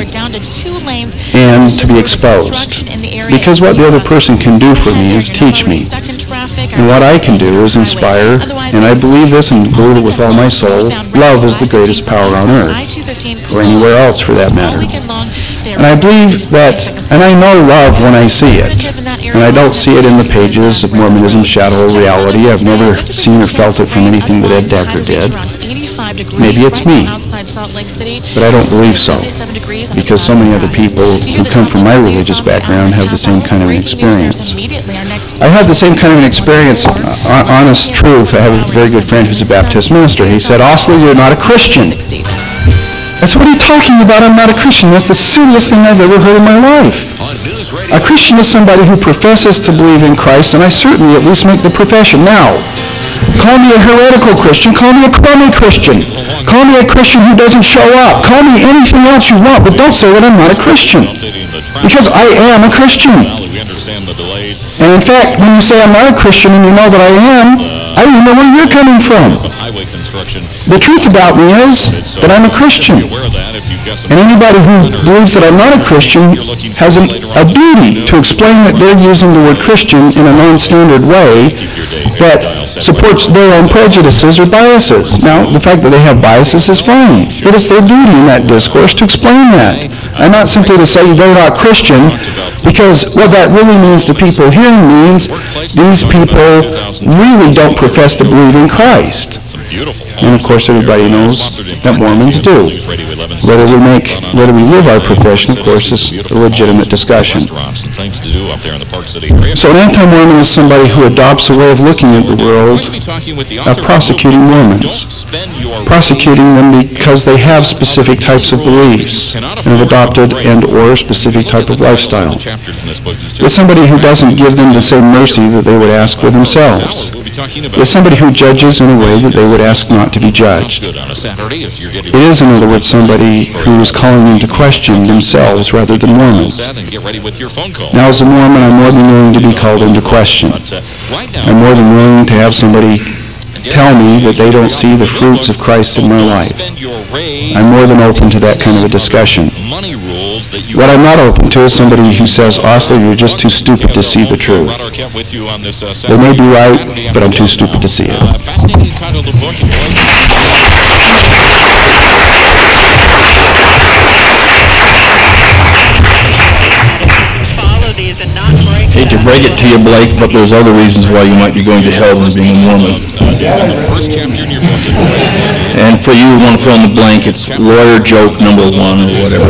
and to be exposed. Because what the other person can do for me is teach me. And what I can do is inspire, and I believe this and believe it with all my soul, love is the greatest power on earth, or anywhere else for that matter. And I believe that, and I know love when I see it. And I don't see it in the pages of Mormonism, Shadow of Reality. I've never seen or felt it from anything that Ed Decker did. Maybe it's me, but I don't believe so, because so many other people who come from my religious background have the same kind of an experience. I have the same kind of an experience, uh, honest truth. I have a very good friend who's a Baptist minister. He said, "Osler, you're not a Christian." I said, "What are you talking about? I'm not a Christian. That's the silliest thing I've ever heard in my life. A Christian is somebody who professes to believe in Christ, and I certainly at least make the profession. Now, call me a heretical Christian, call me a crummy Christian, call me a Christian who doesn't show up, call me anything else you want, but don't say that I'm not a Christian, because I am a Christian. And in fact, when you say I'm not a Christian and you know that I am, I don't know where you're coming from. The truth about me is that I'm a Christian. And anybody who believes that I'm not a Christian has an, a duty to explain that they're using the word Christian in a non-standard way that supports their own prejudices or biases. Now, the fact that they have biases is fine, but it's their duty in that discourse to explain that. And not simply to say they're not Christian, because what that really means to people hearing means these people really don't profess to believe in Christ. And of course everybody knows that Mormons do. Whether we make, whether we live our profession, of course, is a legitimate discussion. So an anti-Mormon is somebody who adopts a way of looking at the world of prosecuting Mormons. Prosecuting them because they have specific types of beliefs and have adopted and or specific type of lifestyle. It's somebody who doesn't give them the same mercy that they would ask for themselves. It's somebody who judges in a way that they would ask not to be judged. It is, in other words, somebody who is calling into question themselves rather than Mormons. Now, as a Mormon, I'm more than willing to be called into question. I'm more than willing to have somebody tell me that they don't see the fruits of Christ in my life. I'm more than open to that kind of a discussion. What I'm not open to is somebody who says, "Osler, you're just too stupid to see the truth." They may be right, but I'm too stupid to see it. Hate to break it to you, Blake, but there's other reasons why you might be going to hell than being a Mormon. And for you who want to fill in the blank, it's lawyer joke number one or whatever.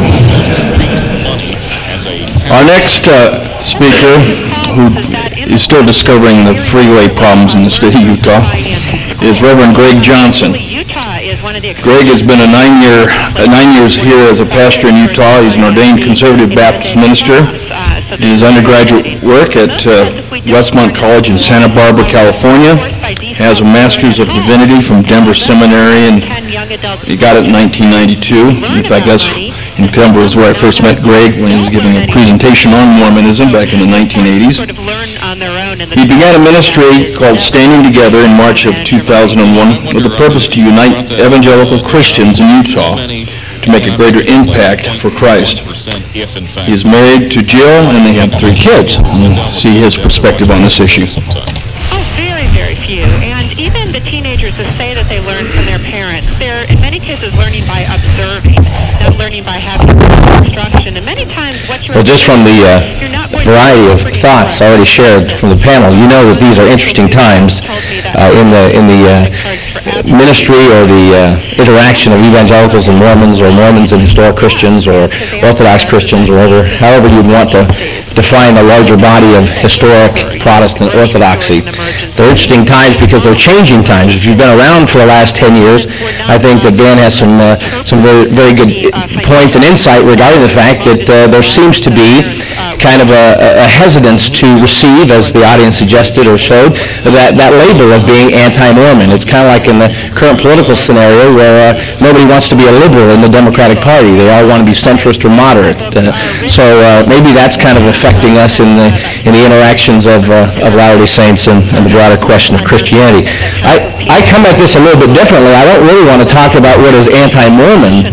Our next uh, speaker, who is still discovering the freeway problems in the state of Utah, is Reverend Greg Johnson. Greg has been a nine-year, uh, nine years here as a pastor in Utah. He's an ordained Conservative Baptist minister. In his undergraduate work at uh, Westmont College in Santa Barbara, California. Has a Master's of Divinity from Denver Seminary, and he got it in nineteen ninety-two. In fact, that's in Denver is where I first met Greg when he was giving a presentation on Mormonism back in the nineteen eighties. He began a ministry called Standing Together in March of two thousand one with the purpose to unite evangelical Christians in Utah to make a greater impact for Christ. He is married to Jill, and they have three kids. And we'll see his perspective on this issue. Oh, very, very few. And even the teenagers that say that they learn from their parents, they're in many cases learning by observing, not learning by having instruction. And many times what you're... Well, just from the uh, variety of thoughts already shared from the panel, you know that these are interesting times uh, in the in the uh, ministry or the uh, interaction of evangelicals and Mormons, or Mormons and historic Christians, or Orthodox Christians, or whatever, however you'd want to define a larger body of historic Protestant orthodoxy. They're interesting times because they're changing times. If you've been around for the last ten years, I think that Dan has some uh, some very, very good points and insight regarding the fact that uh, there seems to be kind of a, a hesitance to receive, as the audience suggested or showed, that, that label of being anti-Mormon. It's kind of like in the current political scenario where uh, nobody wants to be a liberal in the Democratic Party. They all want to be centrist or moderate. Uh, so uh, maybe that's kind of affecting us in the in the interactions of, uh, of Latter-day Saints and, and the broader question of Christianity. I, I come at this a little bit differently. I don't really want to talk about what is anti-Mormon,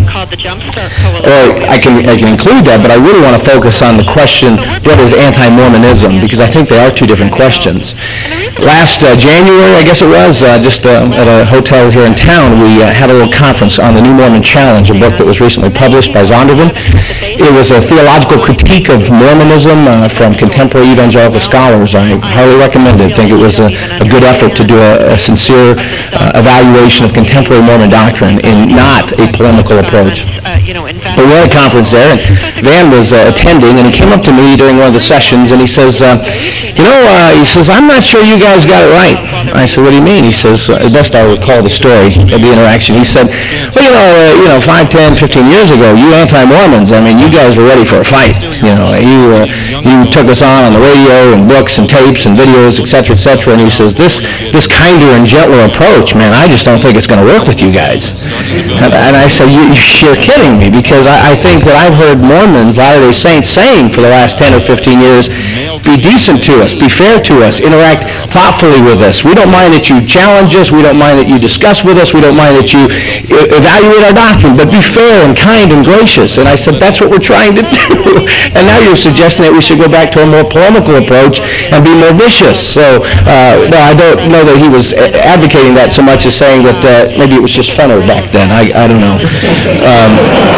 or I can, I can include that, but I really want to focus on the question, what is anti-Mormonism, because I think they are two different questions. Last uh, January, I guess it was, uh, just uh, at a hotel here in town, we uh, had a little conference on the New Mormon Challenge, a book that was recently published by Zondervan. It was a theological critique of Mormonism uh, from contemporary evangelical scholars. I highly recommend it. I think it was a, a good effort to do a, a sincere uh, evaluation of contemporary Mormon doctrine in not a polemical approach. We were at a conference there, and Van was uh, attending, and he came up to me during one of the sessions, and he says, uh, you know, uh, he says, I'm not sure you guys got it right. I said, what do you mean? He says, uh, best I recall the story of the interaction. He said, well, you know, uh, you know, five, ten, fifteen years ago, you anti-Mormons, I mean, you guys were ready for a fight. You know, you uh, you took us on on the radio and books and tapes and videos, et cetera, et cetera. And he says, this this kinder and gentler approach, man, I just don't think it's going to work with you guys. And, and I said, you, you're kidding me, because I, I think that I've heard Mormons, Latter-day Saints, saying for the last ten or fifteen years, be decent to us, be fair to us, interact thoughtfully with us. We don't mind that you challenge us. We don't mind that you discuss with us. We don't mind that you e- evaluate our doctrine, but be fair and kind and gracious. And I said, that's what we're trying to do. And now you're suggesting that we should go back to a more polemical approach and be more vicious. So, uh, no, I don't know that he was advocating that so much as saying that uh, maybe it was just funner back then. I, I don't know. Um,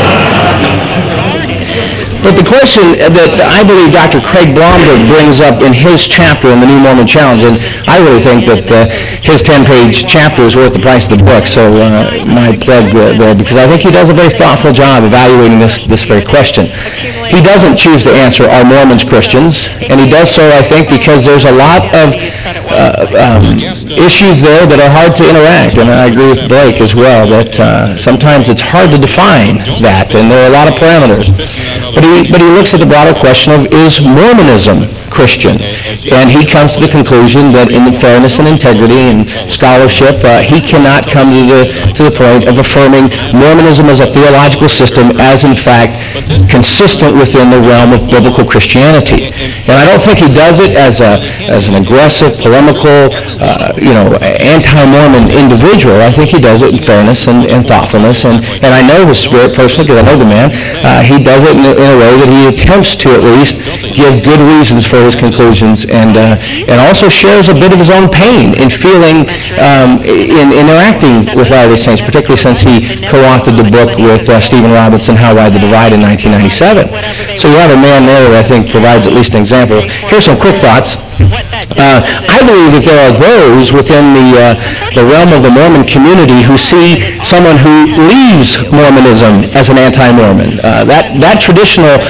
But the question that I believe Doctor Craig Blomberg brings up in his chapter in the New Mormon Challenge, and I really think that uh, his ten-page chapter is worth the price of the book, so uh, my plug uh, there, because I think he does a very thoughtful job evaluating this, this very question. He doesn't choose to answer, are Mormons Christians? And he does so, I think, because there's a lot of uh, um, issues there that are hard to interact, and I agree with Blake as well, that uh, sometimes it's hard to define that, and there are a lot of parameters. But he, but he looks at the broader question of, is Mormonism Christian? And he comes to the conclusion that in the fairness and integrity and scholarship, uh, he cannot come to the, to the point of affirming Mormonism as a theological system as, in fact, consistent within the realm of biblical Christianity. And I don't think he does it as, a, as an aggressive, polemical, uh, you know, anti-Mormon individual. I think he does it in fairness and, and thoughtfulness. And, and I know his spirit personally, because I know the man. Uh, he does it in a, in a way that he attempts to at least give good reasons for his conclusions, and uh, and also shares a bit of his own pain in feeling um, in interacting with Latter-day Saints, particularly since he co-authored the book with uh, Stephen Robinson, How Wide the Divide, in nineteen ninety-seven. So you have a man there that I think provides at least an example. Here's some quick thoughts. Uh, I believe that there are those within the uh, the realm of the Mormon community who see someone who leaves Mormonism as an anti-Mormon. Uh, that that traditional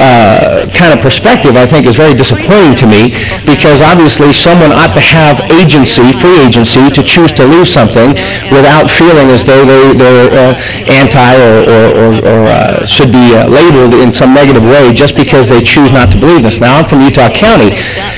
uh, kind of perspective, I think, is very disappointing to me, because obviously someone ought to have agency, free agency, to choose to leave something without feeling as though they, they're uh, anti or, or, or, or uh, should be uh, labeled in some negative way just because they choose not to believe this. Now, I'm from Utah County.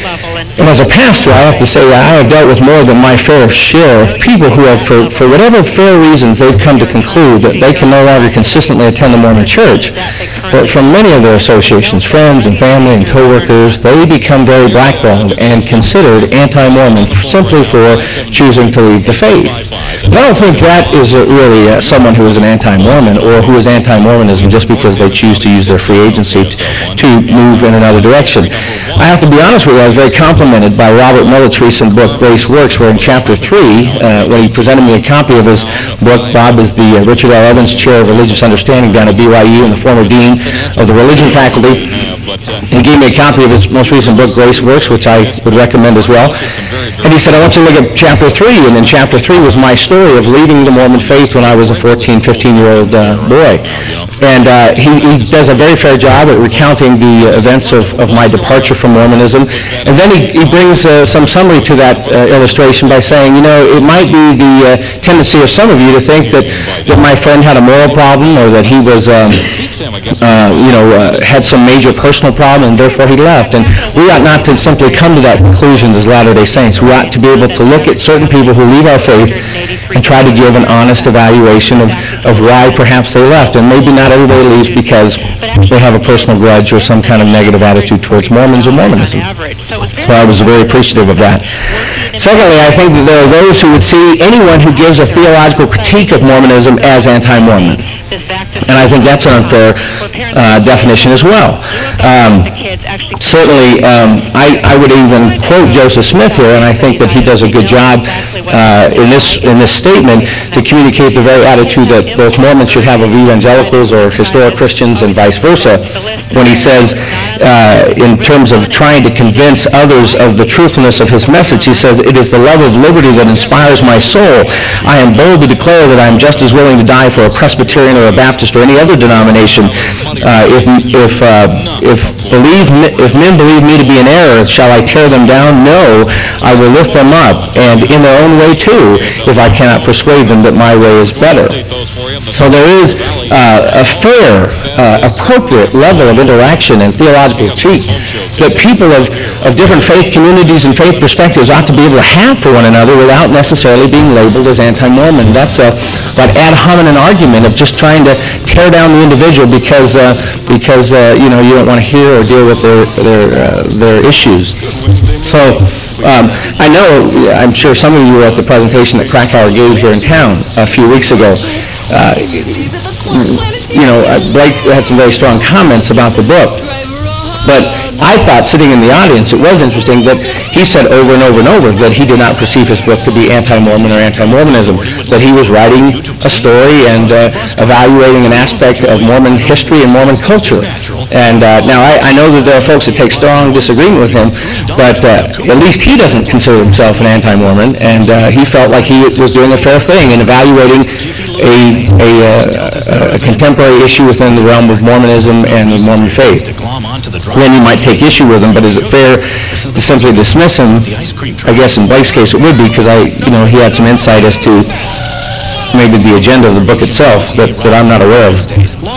And as a pastor, I have to say that I have dealt with more than my fair share of people who have, for, for whatever fair reasons, they've come to conclude that they can no longer consistently attend the Mormon Church. But from many of their associations, friends and family and coworkers, they become very blackballed and considered anti-Mormon simply for choosing to leave the faith. But I don't think that is really uh, someone who is an anti-Mormon or who is anti-Mormonism just because they choose to use their free agency t- to move in another direction. I have to be honest with you, I was very complimented by Robert Millett's recent book, Grace Works, where in chapter three, uh, when he presented me a copy of his book, Bob is the uh, Richard L. Evans Chair of Religious Understanding down at B Y U and the former dean dean of the religion faculty. He gave me a copy of his most recent book, Grace Works, which I would recommend as well. And he said, I want you to look at chapter three. And in chapter three was my story of leaving the Mormon faith when I was a fourteen, fifteen-year-old uh, boy. And uh, he, he does a very fair job at recounting the events of, of my departure from Mormonism. And then he, he brings uh, some summary to that uh, illustration by saying, you know, it might be the uh, tendency of some of you to think that, that my friend had a moral problem, or that he was, um, uh, you know, uh, had some major personal problem, and therefore he left. And we ought not to simply come to that conclusion as Latter-day Saints. We ought to be able to look at certain people who leave our faith and try to give an honest evaluation of, of why perhaps they left. And maybe not everybody leaves because they have a personal grudge or some kind of negative attitude towards Mormons or Mormonism. So I was very appreciative of that. Secondly, I think that there are those who would see anyone who gives a theological critique of Mormonism as anti-Mormon. And I think that's an unfair uh, definition as well. Um, certainly, um, I, I would even quote Joseph Smith here, and I think that he does a good job uh, in this in this statement to communicate the very attitude that both Mormons should have of evangelicals or historic Christians and vice versa, when he says, uh, in terms of trying to convince others of the truthfulness of his message, he says, "It is the love of liberty that inspires my soul. I am bold to declare that I am just as willing to die for a Presbyterian or a Baptist or any other denomination. Uh, if if uh, if believe if men believe me to be in error, shall I tear them down? No, I will lift them up, and in their own way too, if I cannot persuade them that my way is better." So there is uh, a fair, uh, appropriate level of interaction and theological critique that people of, of different faith communities and faith perspectives ought to be able to have for one another without necessarily being labeled as anti-Mormon. That's a that ad hominem argument of just trying to tear down the individual because uh, because uh, you know you don't want to hear or deal with their their uh, their issues. So um, I know, I'm sure some of you were at the presentation that Krakauer gave here in town a few weeks ago. Uh, you know, uh, Blake had some very strong comments about the book, but I thought, sitting in the audience, it was interesting that he said over and over and over that he did not perceive his book to be anti-Mormon or anti-Mormonism, that he was writing a story and uh, evaluating an aspect of Mormon history and Mormon culture. And uh, now I, I know that there are folks that take strong disagreement with him, but uh, at least he doesn't consider himself an anti-Mormon, and uh, he felt like he was doing a fair thing in evaluating a, a, uh, a contemporary issue within the realm of Mormonism and the Mormon faith. Then you might take issue with him, but is it fair to simply dismiss him? I guess in Blake's case it would be, because I, you know, he had some insight as to maybe the agenda of the book itself that, that I'm not aware of.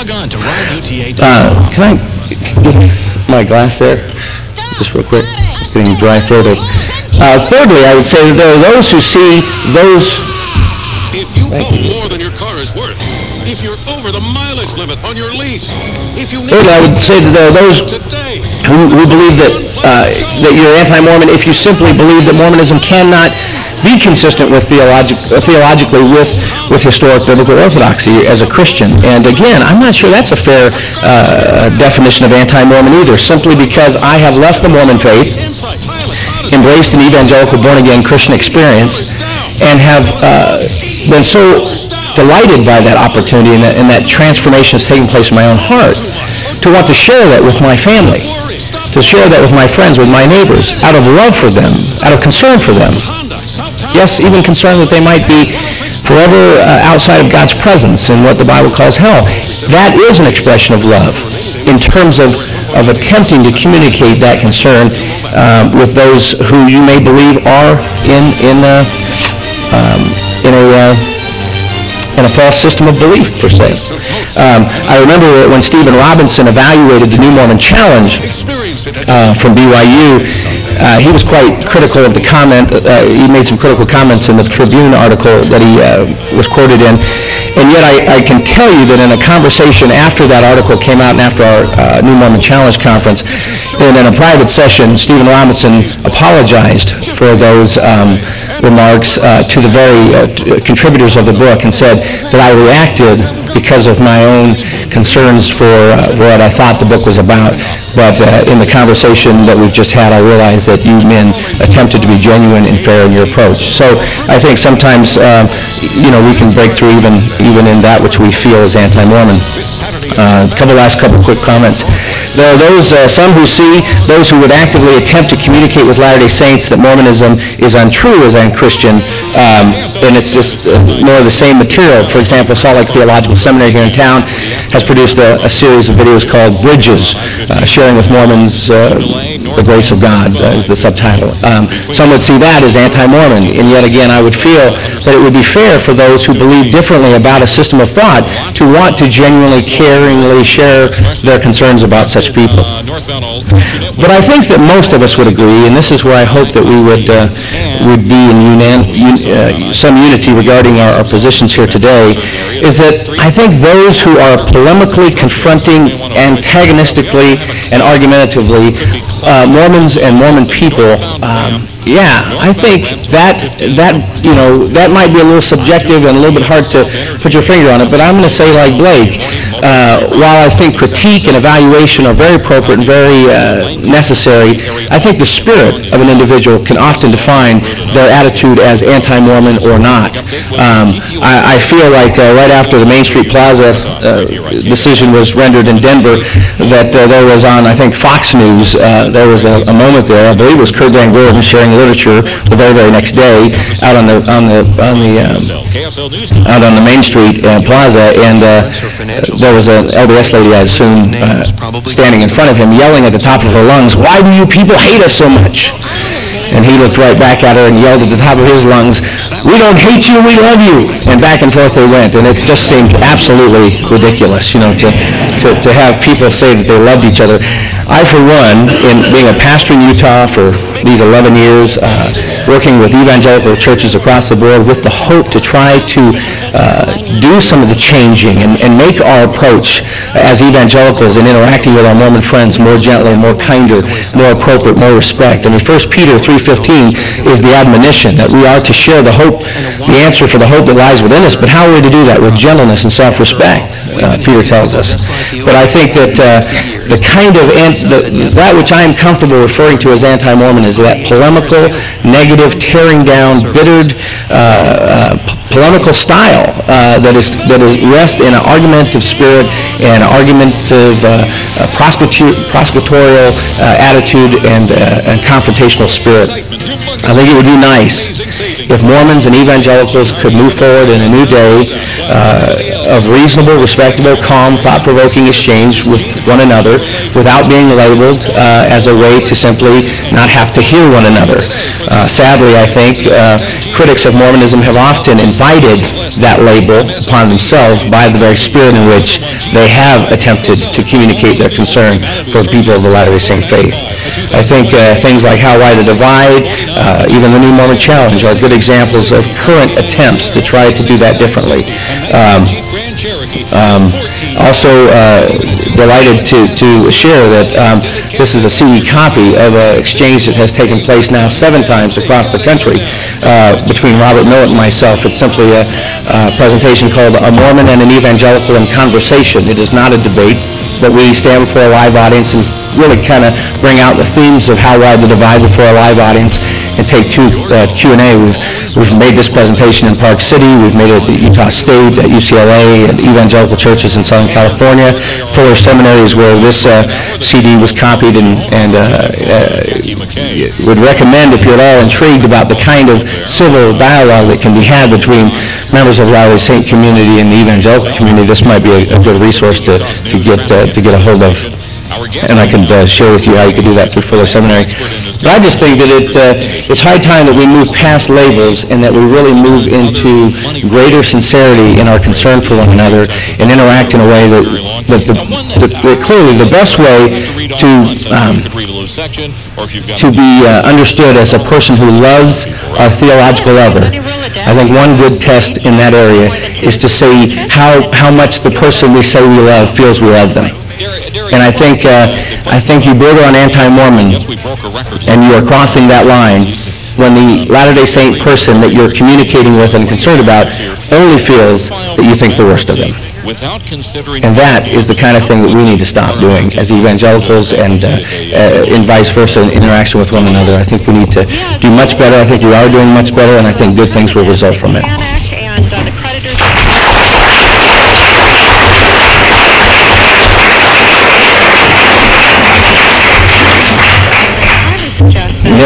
Uh, can I get my glass there? Just real quick. It's getting dry throated. Uh, thirdly, I would say that there are those who see those... If you owe more than your car is worth, if you're over the mileage limit on your lease, if you... Thirdly, I would say that there are those who, who believe that, uh, that you're anti-Mormon if you simply believe that Mormonism cannot be consistent with theologic, uh, theologically with, with historic biblical orthodoxy as a Christian. And again, I'm not sure that's a fair uh, definition of anti-Mormon either, simply because I have left the Mormon faith, embraced an evangelical born-again Christian experience, and have uh, been so delighted by that opportunity and that, and that transformation that's taking place in my own heart, to want to share that with my family, to share that with my friends, with my neighbors, out of love for them, out of concern for them. Yes, even concern that they might be forever uh, outside of God's presence in what the Bible calls hell. That is an expression of love in terms of, of attempting to communicate that concern um, with those who you may believe are in, in, uh, um, in a... Uh, in a false system of belief, per se. Um, I remember when Stephen Robinson evaluated the New Mormon Challenge uh, from B Y U, uh, he was quite critical of the comment. Uh, he made some critical comments in the Tribune article that he uh, was quoted in. And yet I, I can tell you that in a conversation after that article came out and after our uh, New Mormon Challenge conference, and in a private session, Stephen Robinson apologized for those um, remarks uh, to the very uh, t- contributors of the book and said that I reacted because of my own concerns for uh, what I thought the book was about. But uh, in the conversation that we've just had, I realized that you men attempted to be genuine and fair in your approach. So I think sometimes, uh, you know, we can break through even even in that which we feel is anti-Mormon. Uh, a couple last couple quick comments. There are those, uh, some who see those who would actively attempt to communicate with Latter-day Saints that Mormonism is untrue as unchristian, um, and it's just uh, more of the same material. For example, Salt Lake Theological Seminary here in town has produced a, a series of videos called Bridges, uh, sharing with Mormons uh, the grace of God uh, is the subtitle. Um, some would see that as anti-Mormon, and yet again I would feel that it would be fair for those who believe differently about a system of thought to want to genuinely, caringly share their concerns about such people. But I think that most of us would agree, and this is where I hope that we would uh, would be in unan- un- uh, some unity regarding our, our positions here today, is that I think those who are polemically confronting antagonistically and argumentatively uh, Mormons and Mormon people, um, yeah, I think that, that, you know, that might be a little subjective and a little bit hard to put your finger on it, but I'm going to say like Blake, uh, while I think critique and evaluation are very appropriate and very uh, necessary, I think the spirit of an individual can often define their attitude as anti-Mormon or not. Um, I, I feel like uh, right after the Main Street Plaza uh, decision was rendered in Denver, that uh, there was on, I think, Fox News, uh, there was a, a moment there, I believe it was Kurt Van Gordon sharing literature the very, very next day out on the on the on the um, out on the Main Street uh, Plaza, and uh, there was an L D S lady, I assume, uh, standing in front of him, yelling at the top of her lungs, "Why do you people hate us so much?" And he looked right back at her and yelled at the top of his lungs, "We don't hate you, we love you." And back and forth they went, and it just seemed absolutely ridiculous, you know, to, to, to have people say that they loved each other. I, for one, in being a pastor in Utah for these eleven years, uh, working with evangelical churches across the board with the hope to try to uh, do some of the changing and, and make our approach as evangelicals in interacting with our Mormon friends more gentler, more kinder, more appropriate, more respect. I mean, First Peter three fifteen is the admonition that we are to share the hope, the answer for the hope that lies within us, but how are we to do that? With gentleness and self-respect, uh, Peter tells us. But I think that uh, the kind of, ant- the, that which I am comfortable referring to as anti-Mormon is that polemical, negative, tearing down, bittered, uh, uh, polemical style uh, that is that is rest in an argumentative spirit and an argumentative, uh, uh, prosecutorial prosecutorial uh, attitude and, uh, and confrontational spirit. I think it would be nice if Mormons and evangelicals could move forward in a new day uh, of reasonable, respectable, calm, thought-provoking exchange with one another without being labeled uh, as a way to simply not have to hear one another. Uh, sadly, I think uh, critics of Mormonism have often invited that label upon themselves by the very spirit in which they have attempted to communicate their concern for the people of the Latter-day Saint faith. I think uh, things like How Wide the Divide, uh, even the New Mormon Challenge are good examples of current attempts to try to do that differently. Um, um, also uh, delighted to, to share that um, this is a C D copy of an exchange that has taken place now seven times across the country uh, between Robert Millett and myself. It's simply a, a presentation called A Mormon and an Evangelical in Conversation. It is not a debate, but we stand before a live audience and really kind of bring out the themes of How Wide the Divide before a live audience and take two uh, Q and A. We've, we've made this presentation in Park City. We've made it at Utah State, at U C L A, at evangelical churches in Southern California. Fuller Seminary is where this uh, C D was copied, and, and uh, uh, would recommend, if you're at all intrigued about the kind of civil dialogue that can be had between members of the Latter-day Saint community and the evangelical community, this might be a, a good resource to, to, get, uh, to get a hold of. And I can uh, share with you how you can do that through Fuller Seminary. But I just think that it, uh, it's high time that we move past labels and that we really move into greater sincerity in our concern for one another and interact in a way that, that, the, that, that clearly the best way to, um, to be uh, understood as a person who loves our theological other. I think one good test in that area is to see how, how much the person we say we love feels we love them. And I think uh, I think you border on anti-Mormon, and you are crossing that line when the Latter-day Saint person that you're communicating with and concerned about only feels that you think the worst of them. And that is the kind of thing that we need to stop doing as evangelicals and uh, uh, in vice versa in interaction with one another. I think we need to do much better. I think we are doing much better, and I think good things will result from it. And uh, the creditors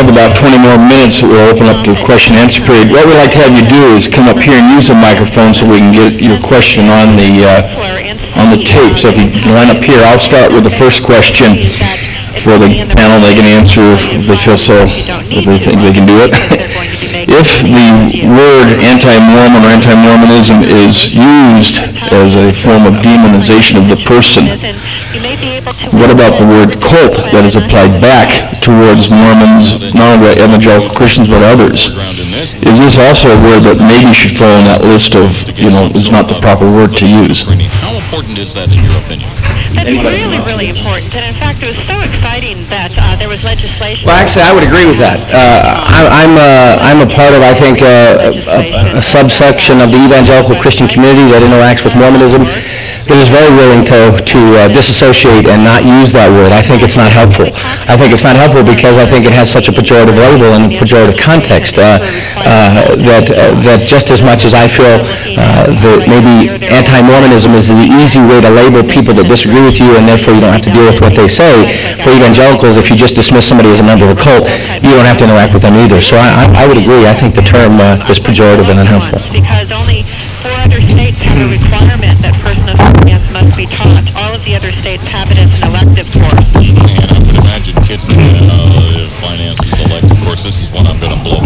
have about twenty more minutes. We'll open up to question and answer period. What we'd like to have you do is come up here and use the microphone so we can get your question on the uh, on the tape. So if you can line up here, I'll start with the first question for the panel. They can answer if they feel so, if they think they can do it. If the word anti-Mormon or anti-Mormonism is used as a form of demonization of the person, what about the word cult that is applied back towards Mormons, not only evangelical Christians, but others? Is this also a word that maybe should fall in that list of, you know, is not the proper word to use? How important is that in your opinion? That's really, really important. And in fact, it was so exciting that uh, there was legislation. Well, actually, I would agree with that. Uh, I, I'm, uh, I'm a part of, I think, uh, a, a subsection of the evangelical Christian community that interacts with Mormonism that is very willing to, to uh, disassociate and not use that word. I think it's not helpful. I think it's not helpful because I think it has such a pejorative label and pejorative context uh, uh, that, uh, that just as much as I feel uh, that maybe anti-Mormonism is the easy way to label people that disagree with you and therefore you don't have to deal with what they say, for evangelicals, if you just dismiss somebody as a member of a cult, you don't have to interact with them either. So I, I, I would agree. I think the term uh, is pejorative and unhelpful. Because only four other states have a requirement that person of finance must be taught. All of the other states have it as an elective course. And I would imagine kids that uh, if finance is elective course, this is one I'm going to blow.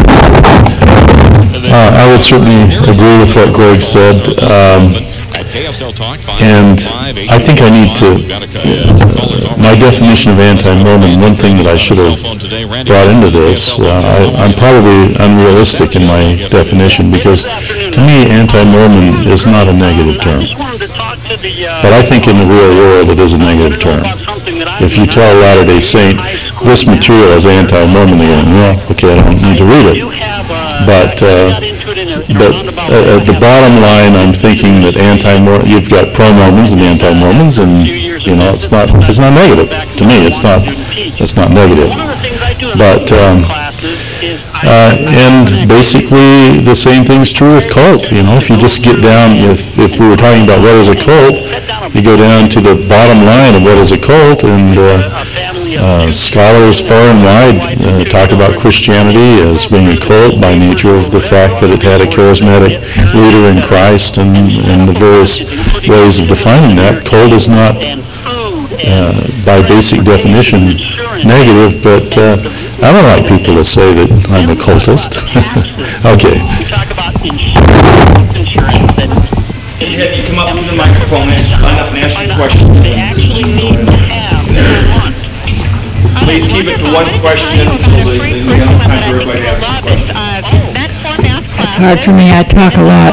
Uh, I would certainly agree with what Greg said. Um, and I think I need to, uh, my definition of anti-Mormon, one thing that I should have brought into this, uh, I, I'm probably unrealistic in my definition because to me anti-Mormon is not a negative term. But I think in the real world it is a negative term. If you tell a Latter-day Saint, this material is anti-Mormon, they're going, well, okay, I don't need to read it. But, uh, but uh, at the bottom line, I'm thinking that anti-Mormon, you've got pro-Mormons and anti-Mormons, and you know, it's not, it's not negative to me. It's not, it's not negative. But, um, uh, and basically the same thing's true with cult. You know, if you just get down, if if we were talking about what is a cult, you go down to the bottom line of what is a cult, and uh, uh, scholars far and wide uh, talk about Christianity as being a cult by nature of the fact that it had a charismatic leader in Christ, and, and the various ways of defining that. Cult is not, uh, by basic definition, negative, but uh, I don't like people that say that I'm a cultist. Okay. You have you come up to the microphone and line up and ask your question. Please keep it to one question so that we have time for everybody to ask a question. It's hard for me. I talk a lot.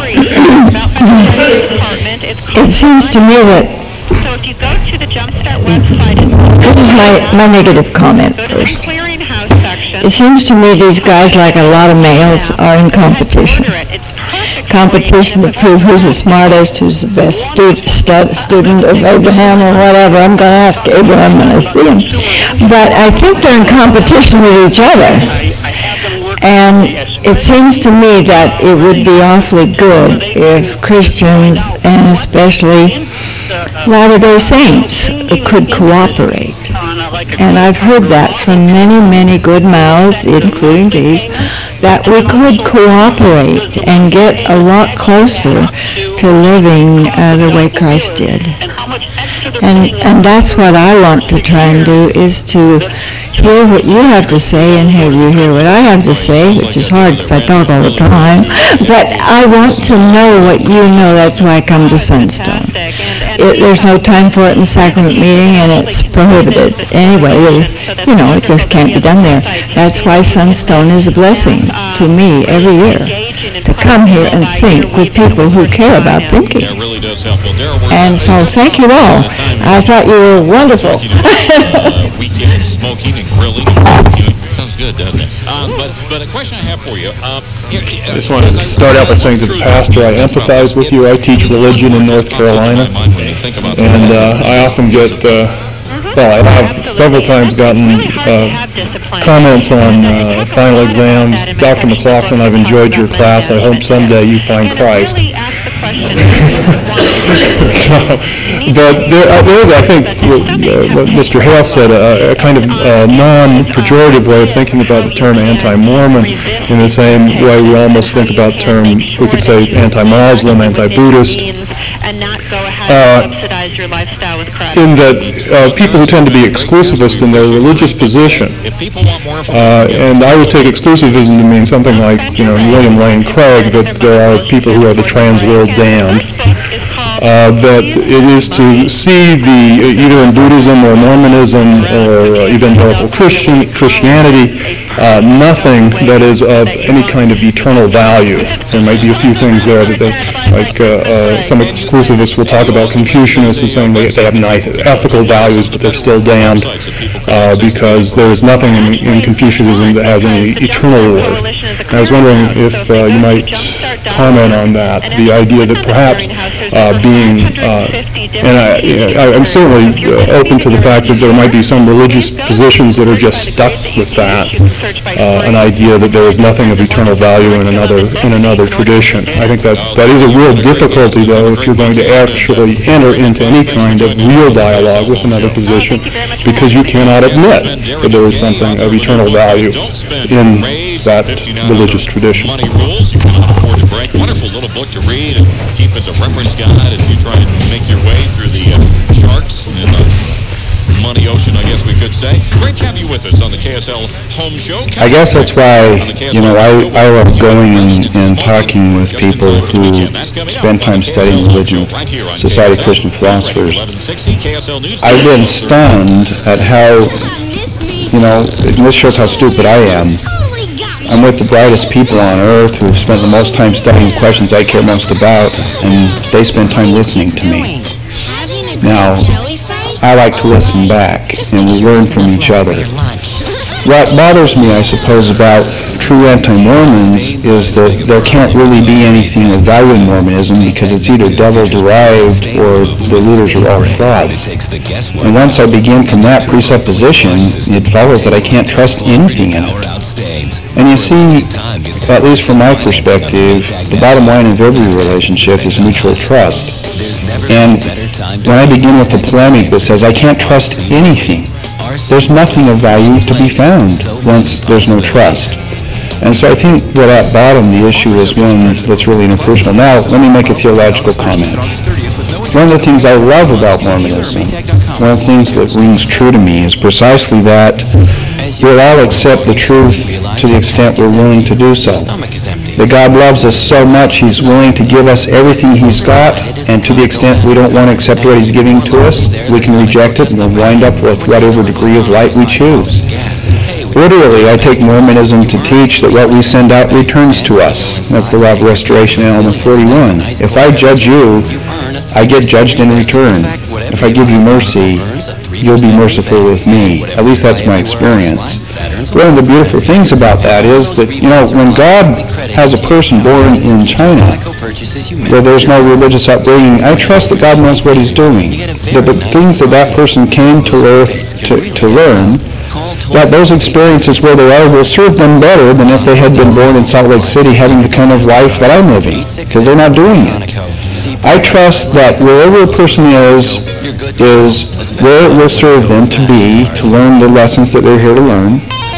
It seems to me that So if you go to the Jumpstart website, this is my, my negative comment first. It seems to me these guys, like a lot of males, are in competition. Competition to prove who's the smartest, who's the best stu- stu- student of Abraham or whatever. I'm going to ask Abraham when I see him. But I think they're in competition with each other. And it seems to me that it would be awfully good if Christians, and especially Latter-day Saints, could cooperate. And I've heard that from many, many good mouths, including these, that we could cooperate and get a lot closer to living uh, the way Christ did. And, and that's what I want to try and do, is to hear what you have to say and have you hear what I have to say, which is hard because I talk all the time. But I want to know what you know. That's why I come to Sunstone. It, there's no time for it in sacrament meeting, and it's prohibited. Anyway, it, you know, it just can't be done there. That's why Sunstone is a blessing to me every year, to come here and think with people who care about thinking. And so thank you all. I thought you were wonderful. Weekend smoking and grilling. Sounds good, doesn't it? Um, but, but a question I have for you. Uh, I just want to start out by saying to the pastor, I empathize with you. I teach religion in North Carolina, and uh, I often get uh, well, I have several times gotten uh, comments on uh, final exams. Doctor McLaughlin, I've enjoyed your class. I hope someday you find Christ. So, but there, uh, there is, I think, uh, what Mister Hale said, a, a kind of uh, non-pejorative way of thinking about the term anti-Mormon in the same way we almost think about the term, we could say anti-Muslim, anti-Buddhist. Uh, in that uh, people who tend to be exclusivist in their religious position, uh, and I would take exclusivism to mean something like, you know, William Lane Craig, that there are people who are the trans world damned, uh, that it is to see the, either in Buddhism or Mormonism or uh, evangelical Christian Christianity, uh, nothing that is of any kind of eternal value. There might be a few things there that, they, like uh, uh, some exclusivists will talk about Confucianists as saying they, they have nice ethical values, but they're still damned uh, because there is nothing in, in Confucianism that has any eternal worth. And I was wondering if uh, you might comment on that, the idea that perhaps uh, being, uh, and I, I, I'm certainly uh, open to the fact that there might be some religious positions that are just stuck with that, uh, an idea that there is nothing of eternal value in another in another tradition. I think that that is a real difficulty, though, if you're going to actually enter into any kind of real dialogue with another position, because you cannot admit that there is something of eternal value in that religious tradition. Money rules. You cannot afford to break. Wonderful little book to read and keep as a reference guide as you try and make your way through the uh, sharks in the money ocean, I guess we could say. Great to have you with us on the K S L Home Show. I guess that's why, you know, I, I love going and, and talking with people who spend time studying religion, Society of Christian Philosophers. I've been stunned at how, you know, this shows how stupid I am. I'm with the brightest people on earth who have spent the most time studying questions I care most about, and they spend time listening to me. Now, I like to listen back, and we learn from each other. What bothers me, I suppose, about true anti-Mormons is that there can't really be anything of value in Mormonism because it's either devil-derived or the leaders are all frauds. And once I begin from that presupposition, it follows that I can't trust anything in it. And you see, at least from my perspective, the bottom line of every relationship is mutual trust. And when I begin with a polemic that says I can't trust anything, there's nothing of value to be found once there's no trust. And so I think that at bottom the issue is one that's really interpersonal. Now, let me make a theological comment. One of the things I love about Mormonism, one of the things that rings true to me is precisely that we'll all accept the truth to the extent we're willing to do so. That God loves us so much, He's willing to give us everything He's got, and to the extent we don't want to accept what He's giving to us, we can reject it and we'll wind up with whatever degree of light we choose. Literally, I take Mormonism to teach that what we send out returns to us. That's the law of restoration in element forty-one. If I judge you, I get judged in return. If I give you mercy, you'll be merciful with me. At least that's my experience. One of the beautiful things about that is that, you know, when God has a person born in China, where there's no religious upbringing, I trust that God knows what He's doing. That the things that that person came to earth to, to learn, that those experiences where they are will serve them better than if they had been born in Salt Lake City having the kind of life that I'm living, because they're not doing it. I trust that wherever a person is, is where it will serve them to be, to learn the lessons that they're here to learn,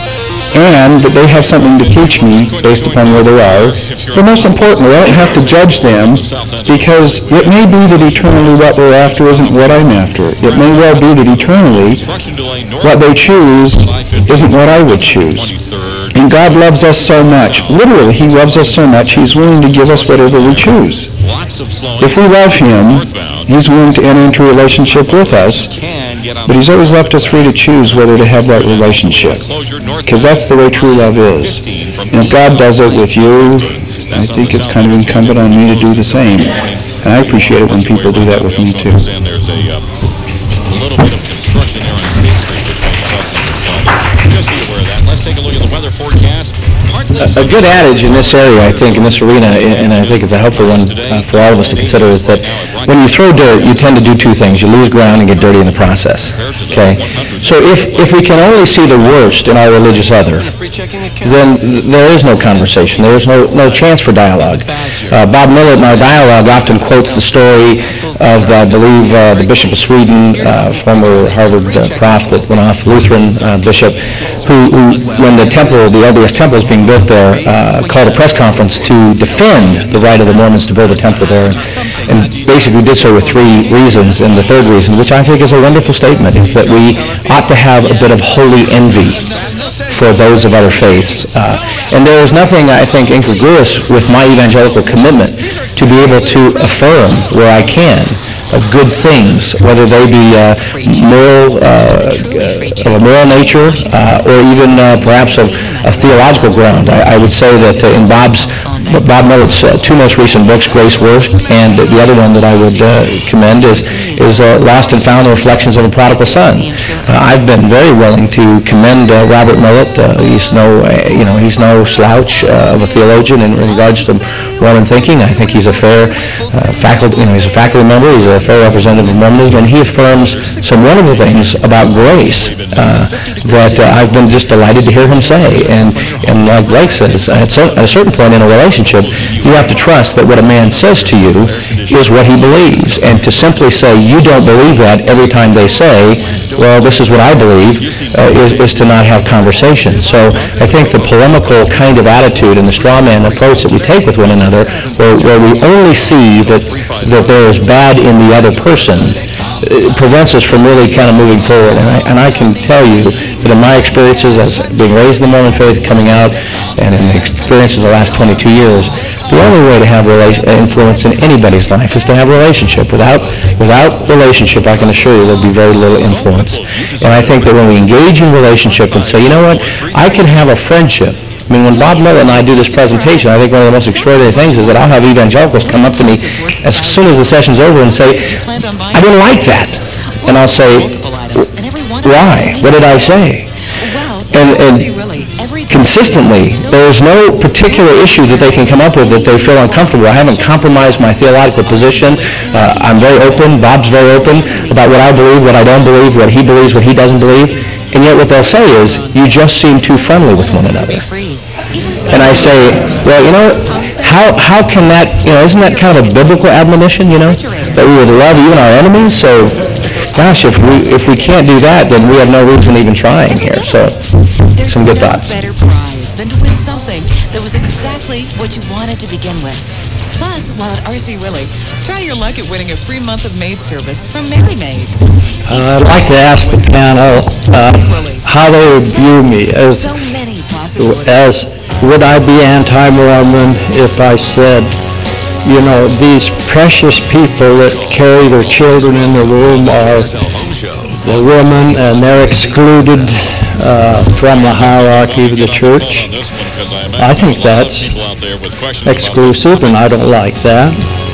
and that they have something to teach me based upon where they are. But most importantly, I don't have to judge them, because it may be that eternally what they're after isn't what I'm after. It may well be that eternally what they choose isn't what I would choose. And God loves us so much. Literally, He loves us so much, He's willing to give us whatever we choose. If we love Him, He's willing to enter into a relationship with us, but He's always left us free to choose whether to have that relationship, because that's the way true love is. And if God does it with you, I think it's kind of incumbent on me to do the same. And I appreciate it when people do that with me too. There's a little bit of construction there on State Street between Plus and just be aware of that. Let's take a look at the weather forecast. A a good adage in this area, I think, in this arena, and I think it's a helpful one uh, for all of us to consider, is that when you throw dirt, you tend to do two things. You lose ground and get dirty in the process, okay? So if, if we can only see the worst in our religious other, then there is no conversation. There is no, no chance for dialogue. Uh, Bob Millett in our dialogue often quotes the story of, I believe, uh, the Bishop of Sweden, uh, former Harvard uh, prof that went off, Lutheran uh, bishop, who, who, when the temple, the L D S temple is being built there, uh, called a press conference to defend the right of the Mormons to build a temple there, and basically did so with three reasons. And the third reason, which I think is a wonderful statement, is that we ought to have a bit of holy envy for those of other faiths. Uh, and there is nothing, I think, incongruous with my evangelical commitment to be able to affirm where I can of good things, whether they be uh, moral, uh, uh, of a moral nature, uh, or even uh, perhaps of, of theological ground. I, I would say that uh, in Bob's, Bob Millett's uh, two most recent books, Grace Worth, and the other one that I would uh, commend is, is uh, Lost and Found: The Reflections of a Prodigal Son. Uh, I've been very willing to commend uh, Robert Millett. Uh, he's no, uh, you know, he's no slouch uh, of a theologian in regards to Mormon thinking. I think he's a fair uh, faculty, you know, he's a faculty member. He's a fair representative of Mormonism, and he affirms some wonderful things about grace uh, that uh, I've been just delighted to hear him say. And, and like Blake says, at, so, at a certain point in a relationship, you have to trust that what a man says to you is what he believes. And to simply say, you don't believe that every time they say, well, this is what I believe, uh, is, is to not have conversation. So I think the polemical kind of attitude and the straw man approach that we take with one another, where, where we only see that, that there is bad in the other person, it prevents us from really kind of moving forward. And I, and I can tell you that in my experiences as being raised in the Mormon faith, coming out, and in the experiences of the last twenty-two years, the only way to have rela- influence in anybody's life is to have a relationship. Without, without relationship, I can assure you there'll be very little influence. And I think that when we engage in relationship and say, you know what, I can have a friendship. I mean, when Bob Miller and I do this presentation, I think one of the most extraordinary things is that I'll have evangelicals come up to me as soon as the session's over and say, I didn't like that. And I'll say, why? What did I say? And, and consistently, there is no particular issue that they can come up with that they feel uncomfortable. I haven't compromised my theological position. Uh, I'm very open. Bob's very open about what I believe, what I don't believe, what he believes, what he doesn't believe. And yet what they'll say is, you just seem too friendly with one another. And I say, well, you know, how how can that, you know, isn't that kind of a biblical admonition, you know, that we would love even our enemies? So, gosh, if we if we can't do that, then we have no reason even trying here. So, some good thoughts. There's no better prize than to win something that was exactly what you wanted to begin with. Plus, while at R C Willey, try your luck at winning a free month of maid service from Mary Maid. Uh, I'd like to ask the panel uh, how they would view me as, as would I be anti-Mormon if I said, you know, these precious people that carry their children in the womb are the women and they're excluded uh, from the hierarchy of the church. I think that's exclusive and I don't like that.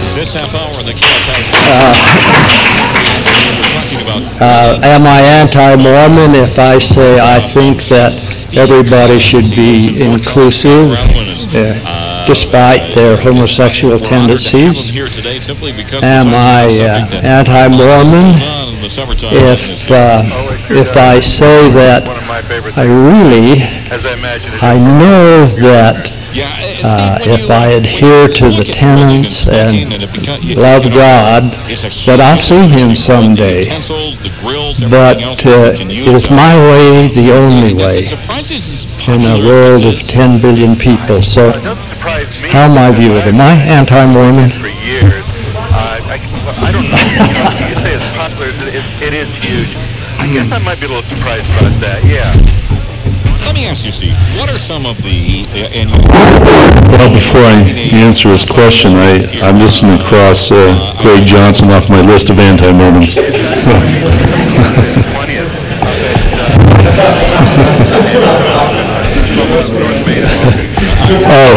Uh, Uh, am I anti-Mormon if I say I think that everybody should be inclusive, uh, despite their homosexual tendencies? Am I uh, anti-Mormon if uh, if I say that I really, I know that Uh, if I adhere to the tenets and love God, that I'll see Him someday. But uh, is my way the only way in a world of ten billion people? So, how am I view of it? Am I anti-Mormon? I don't know. You say it's popular. It is huge. I guess I might be a little surprised about that. Yeah. Let me ask you, Steve, what are some of the... Uh, and well, before I answer his question, I, I'm listening across uh, Greg Johnson off my list of anti-Mormons. Oh.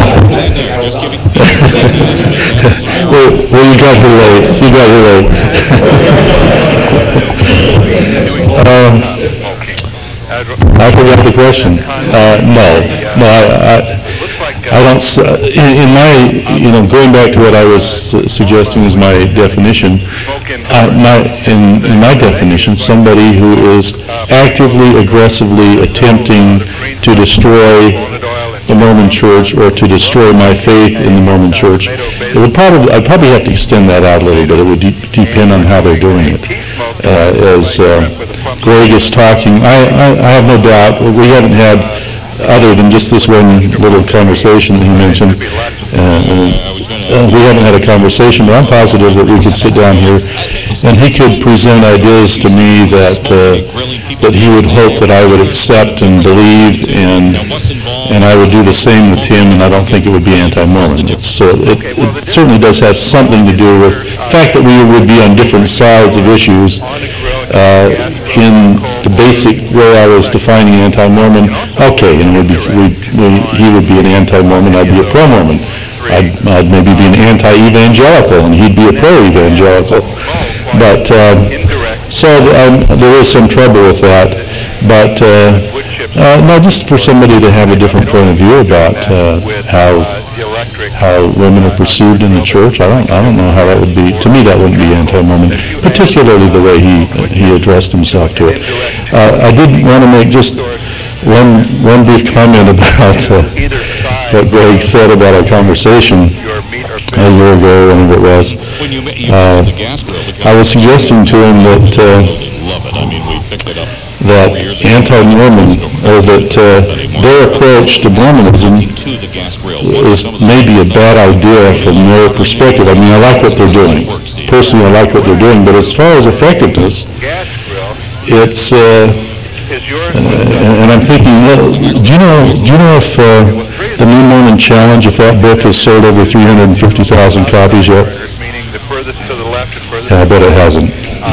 well, well, you got here late. You got here late. um, I forgot the question. Uh, no, no, I, I, I don't, s- uh, in, in my, you know, going back to what I was su- suggesting as my definition, uh, my, in, in my definition, somebody who is actively, aggressively attempting to destroy the Mormon Church or to destroy my faith in the Mormon Church, it would probably, I'd probably have to extend that out a little bit. It would de- depend on how they're doing it. Uh, as uh, Greg is talking, I, I, I have no doubt, we haven't had, other than just this one little conversation that he mentioned, uh, uh, we haven't had a conversation, but I'm positive that we could sit down here and he could present ideas to me that uh, that he would hope that I would accept and believe, and and I would do the same with him, and I don't think it would be anti-Mormon. It's, uh, it, it certainly does have something to do with the fact that we would be on different sides of issues. Uh, in the basic way I was defining anti-Mormon, okay, and we'd be, we'd, we, he would be an anti-Mormon, I'd be a pro-Mormon. I'd, I'd maybe be an anti-evangelical, and he'd be a pro-evangelical. But, um, so um, there is some trouble with that. But, uh, uh, no, just for somebody to have a different point of view about uh, how how women are perceived in the church, I don't, I don't know how that would be. To me, that wouldn't be anti-Mormon, particularly the way he he addressed himself to it. Uh, I did want to make just one one brief comment about uh, what Greg said about our conversation a year ago, whenever it was. Uh, I was suggesting to him that uh, that anti-Mormon, or that uh, their approach to Mormonism is maybe a bad idea from their perspective. I mean, I like what they're doing. Personally, I like what they're doing, but as far as effectiveness, it's, uh, uh, and I'm thinking, well, do you know, do you know if uh, the New Mormon Challenge, if that book has sold over three hundred fifty thousand copies yet? Yeah, I bet it hasn't.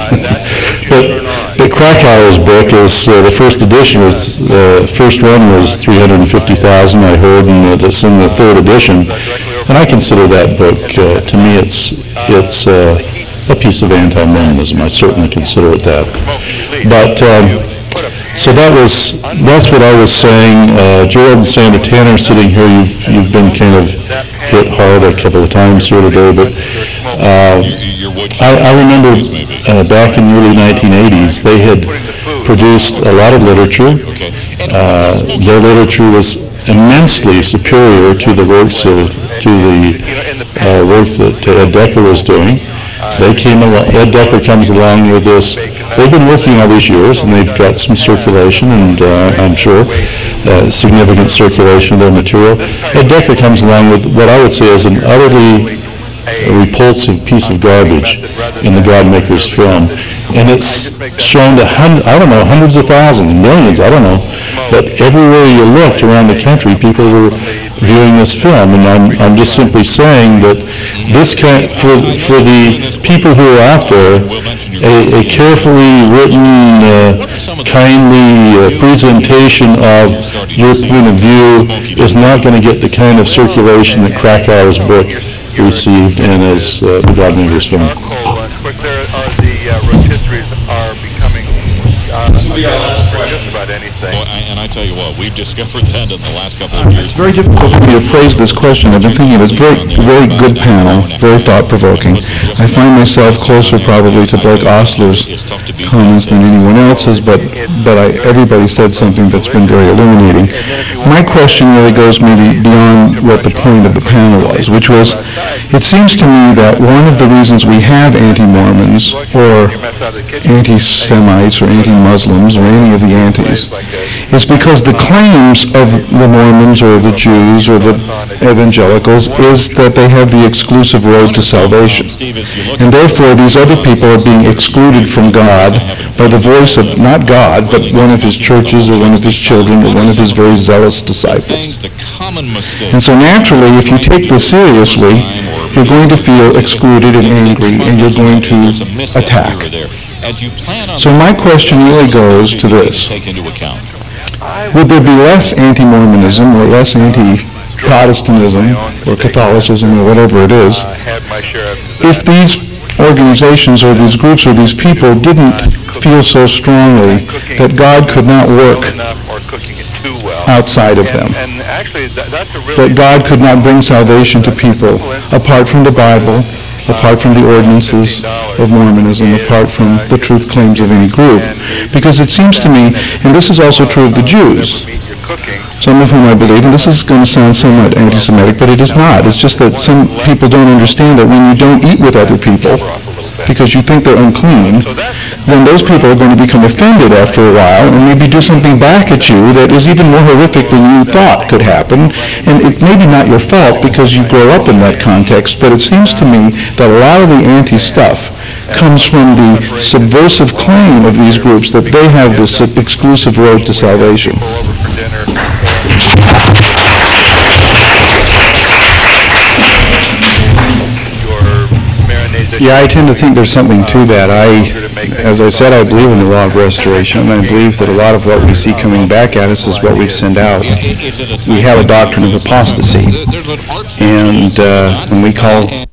But, but Krakauer's book is, uh, the first edition was, the uh, first one was three hundred fifty thousand, I heard, and it's in the third edition. And I consider that book, uh, to me, it's, it's uh, a piece of anti-Mormonism. I certainly consider it that. But, um, so that was, that's what I was saying. Uh, Gerald and Sandra Tanner sitting here, you've, you've been kind of hit hard a couple of times here today, but uh, I, I remember uh, back in the early nineteen eighties, they had produced a lot of literature. Uh, their literature was immensely superior to the works of, to the uh, work that Ed Decker was doing. They came along, Ed Decker comes along with this. They've been working all these years, and they've got some circulation, and uh, I'm sure uh, significant circulation of their material. Ed Decker comes along with what I would say is an utterly repulsive piece of garbage in the Godmakers film, and it's shown to hundreds, I don't know, hundreds of thousands, millions, I don't know, but everywhere you looked around the country, people were viewing this film, and I'm, I'm just simply saying that this kind, for, for the people who are out there, a, a carefully written, uh, kindly uh, presentation of your point of view is not going to get the kind of circulation that Krakauer's book received and as uh, the Godmakers film. Quick, there are the uh, rotisseries are becoming uh, available for just about anything. Well, I, and I tell you what, we've discovered that in the last couple of years. It's very difficult for me to phrase this question. I've been thinking it's a very, very good panel, very thought-provoking. I find myself closer probably to Blake Ostler's comments than anyone else's, but but I, everybody said something that's been very illuminating. My question really goes maybe beyond what the point of the panel was, which was, it seems to me that one of the reasons we have anti-Mormons or anti-Semites or anti-Muslims or any of the antis is because the claims of the Mormons or the Jews or the evangelicals is that they have the exclusive road to salvation. And therefore these other people are being excluded from God by the voice of, not God, but one of his churches or one of his children or one of his very zealous disciples. And so naturally, if you take this seriously, you're going to feel excluded and angry, and you're going to attack. So my question really goes to this. Would there be less anti-Mormonism or less anti-Protestantism or Catholicism or whatever it is if these organizations or these groups or these people didn't feel so strongly that God could not work outside of them. And actually, that's a really... That God could not bring salvation to people apart from the Bible, apart from the ordinances of Mormonism, apart from the truth claims of any group. Because it seems to me, and this is also true of the Jews, some of whom I believe, and this is going to sound somewhat anti-Semitic, but it is not. It's just that some people don't understand that when you don't eat with other people, because you think they're unclean, then those people are going to become offended after a while and maybe do something back at you that is even more horrific than you thought could happen. And it may be not your fault because you grow up in that context, but it seems to me that a lot of the anti-stuff comes from the subversive claim of these groups that they have this exclusive road to salvation. Yeah, I tend to think there's something to that. I, as I said, I believe in the law of restoration, and I believe that a lot of what we see coming back at us is what we've sent out. We have a doctrine of apostasy, and uh, when we call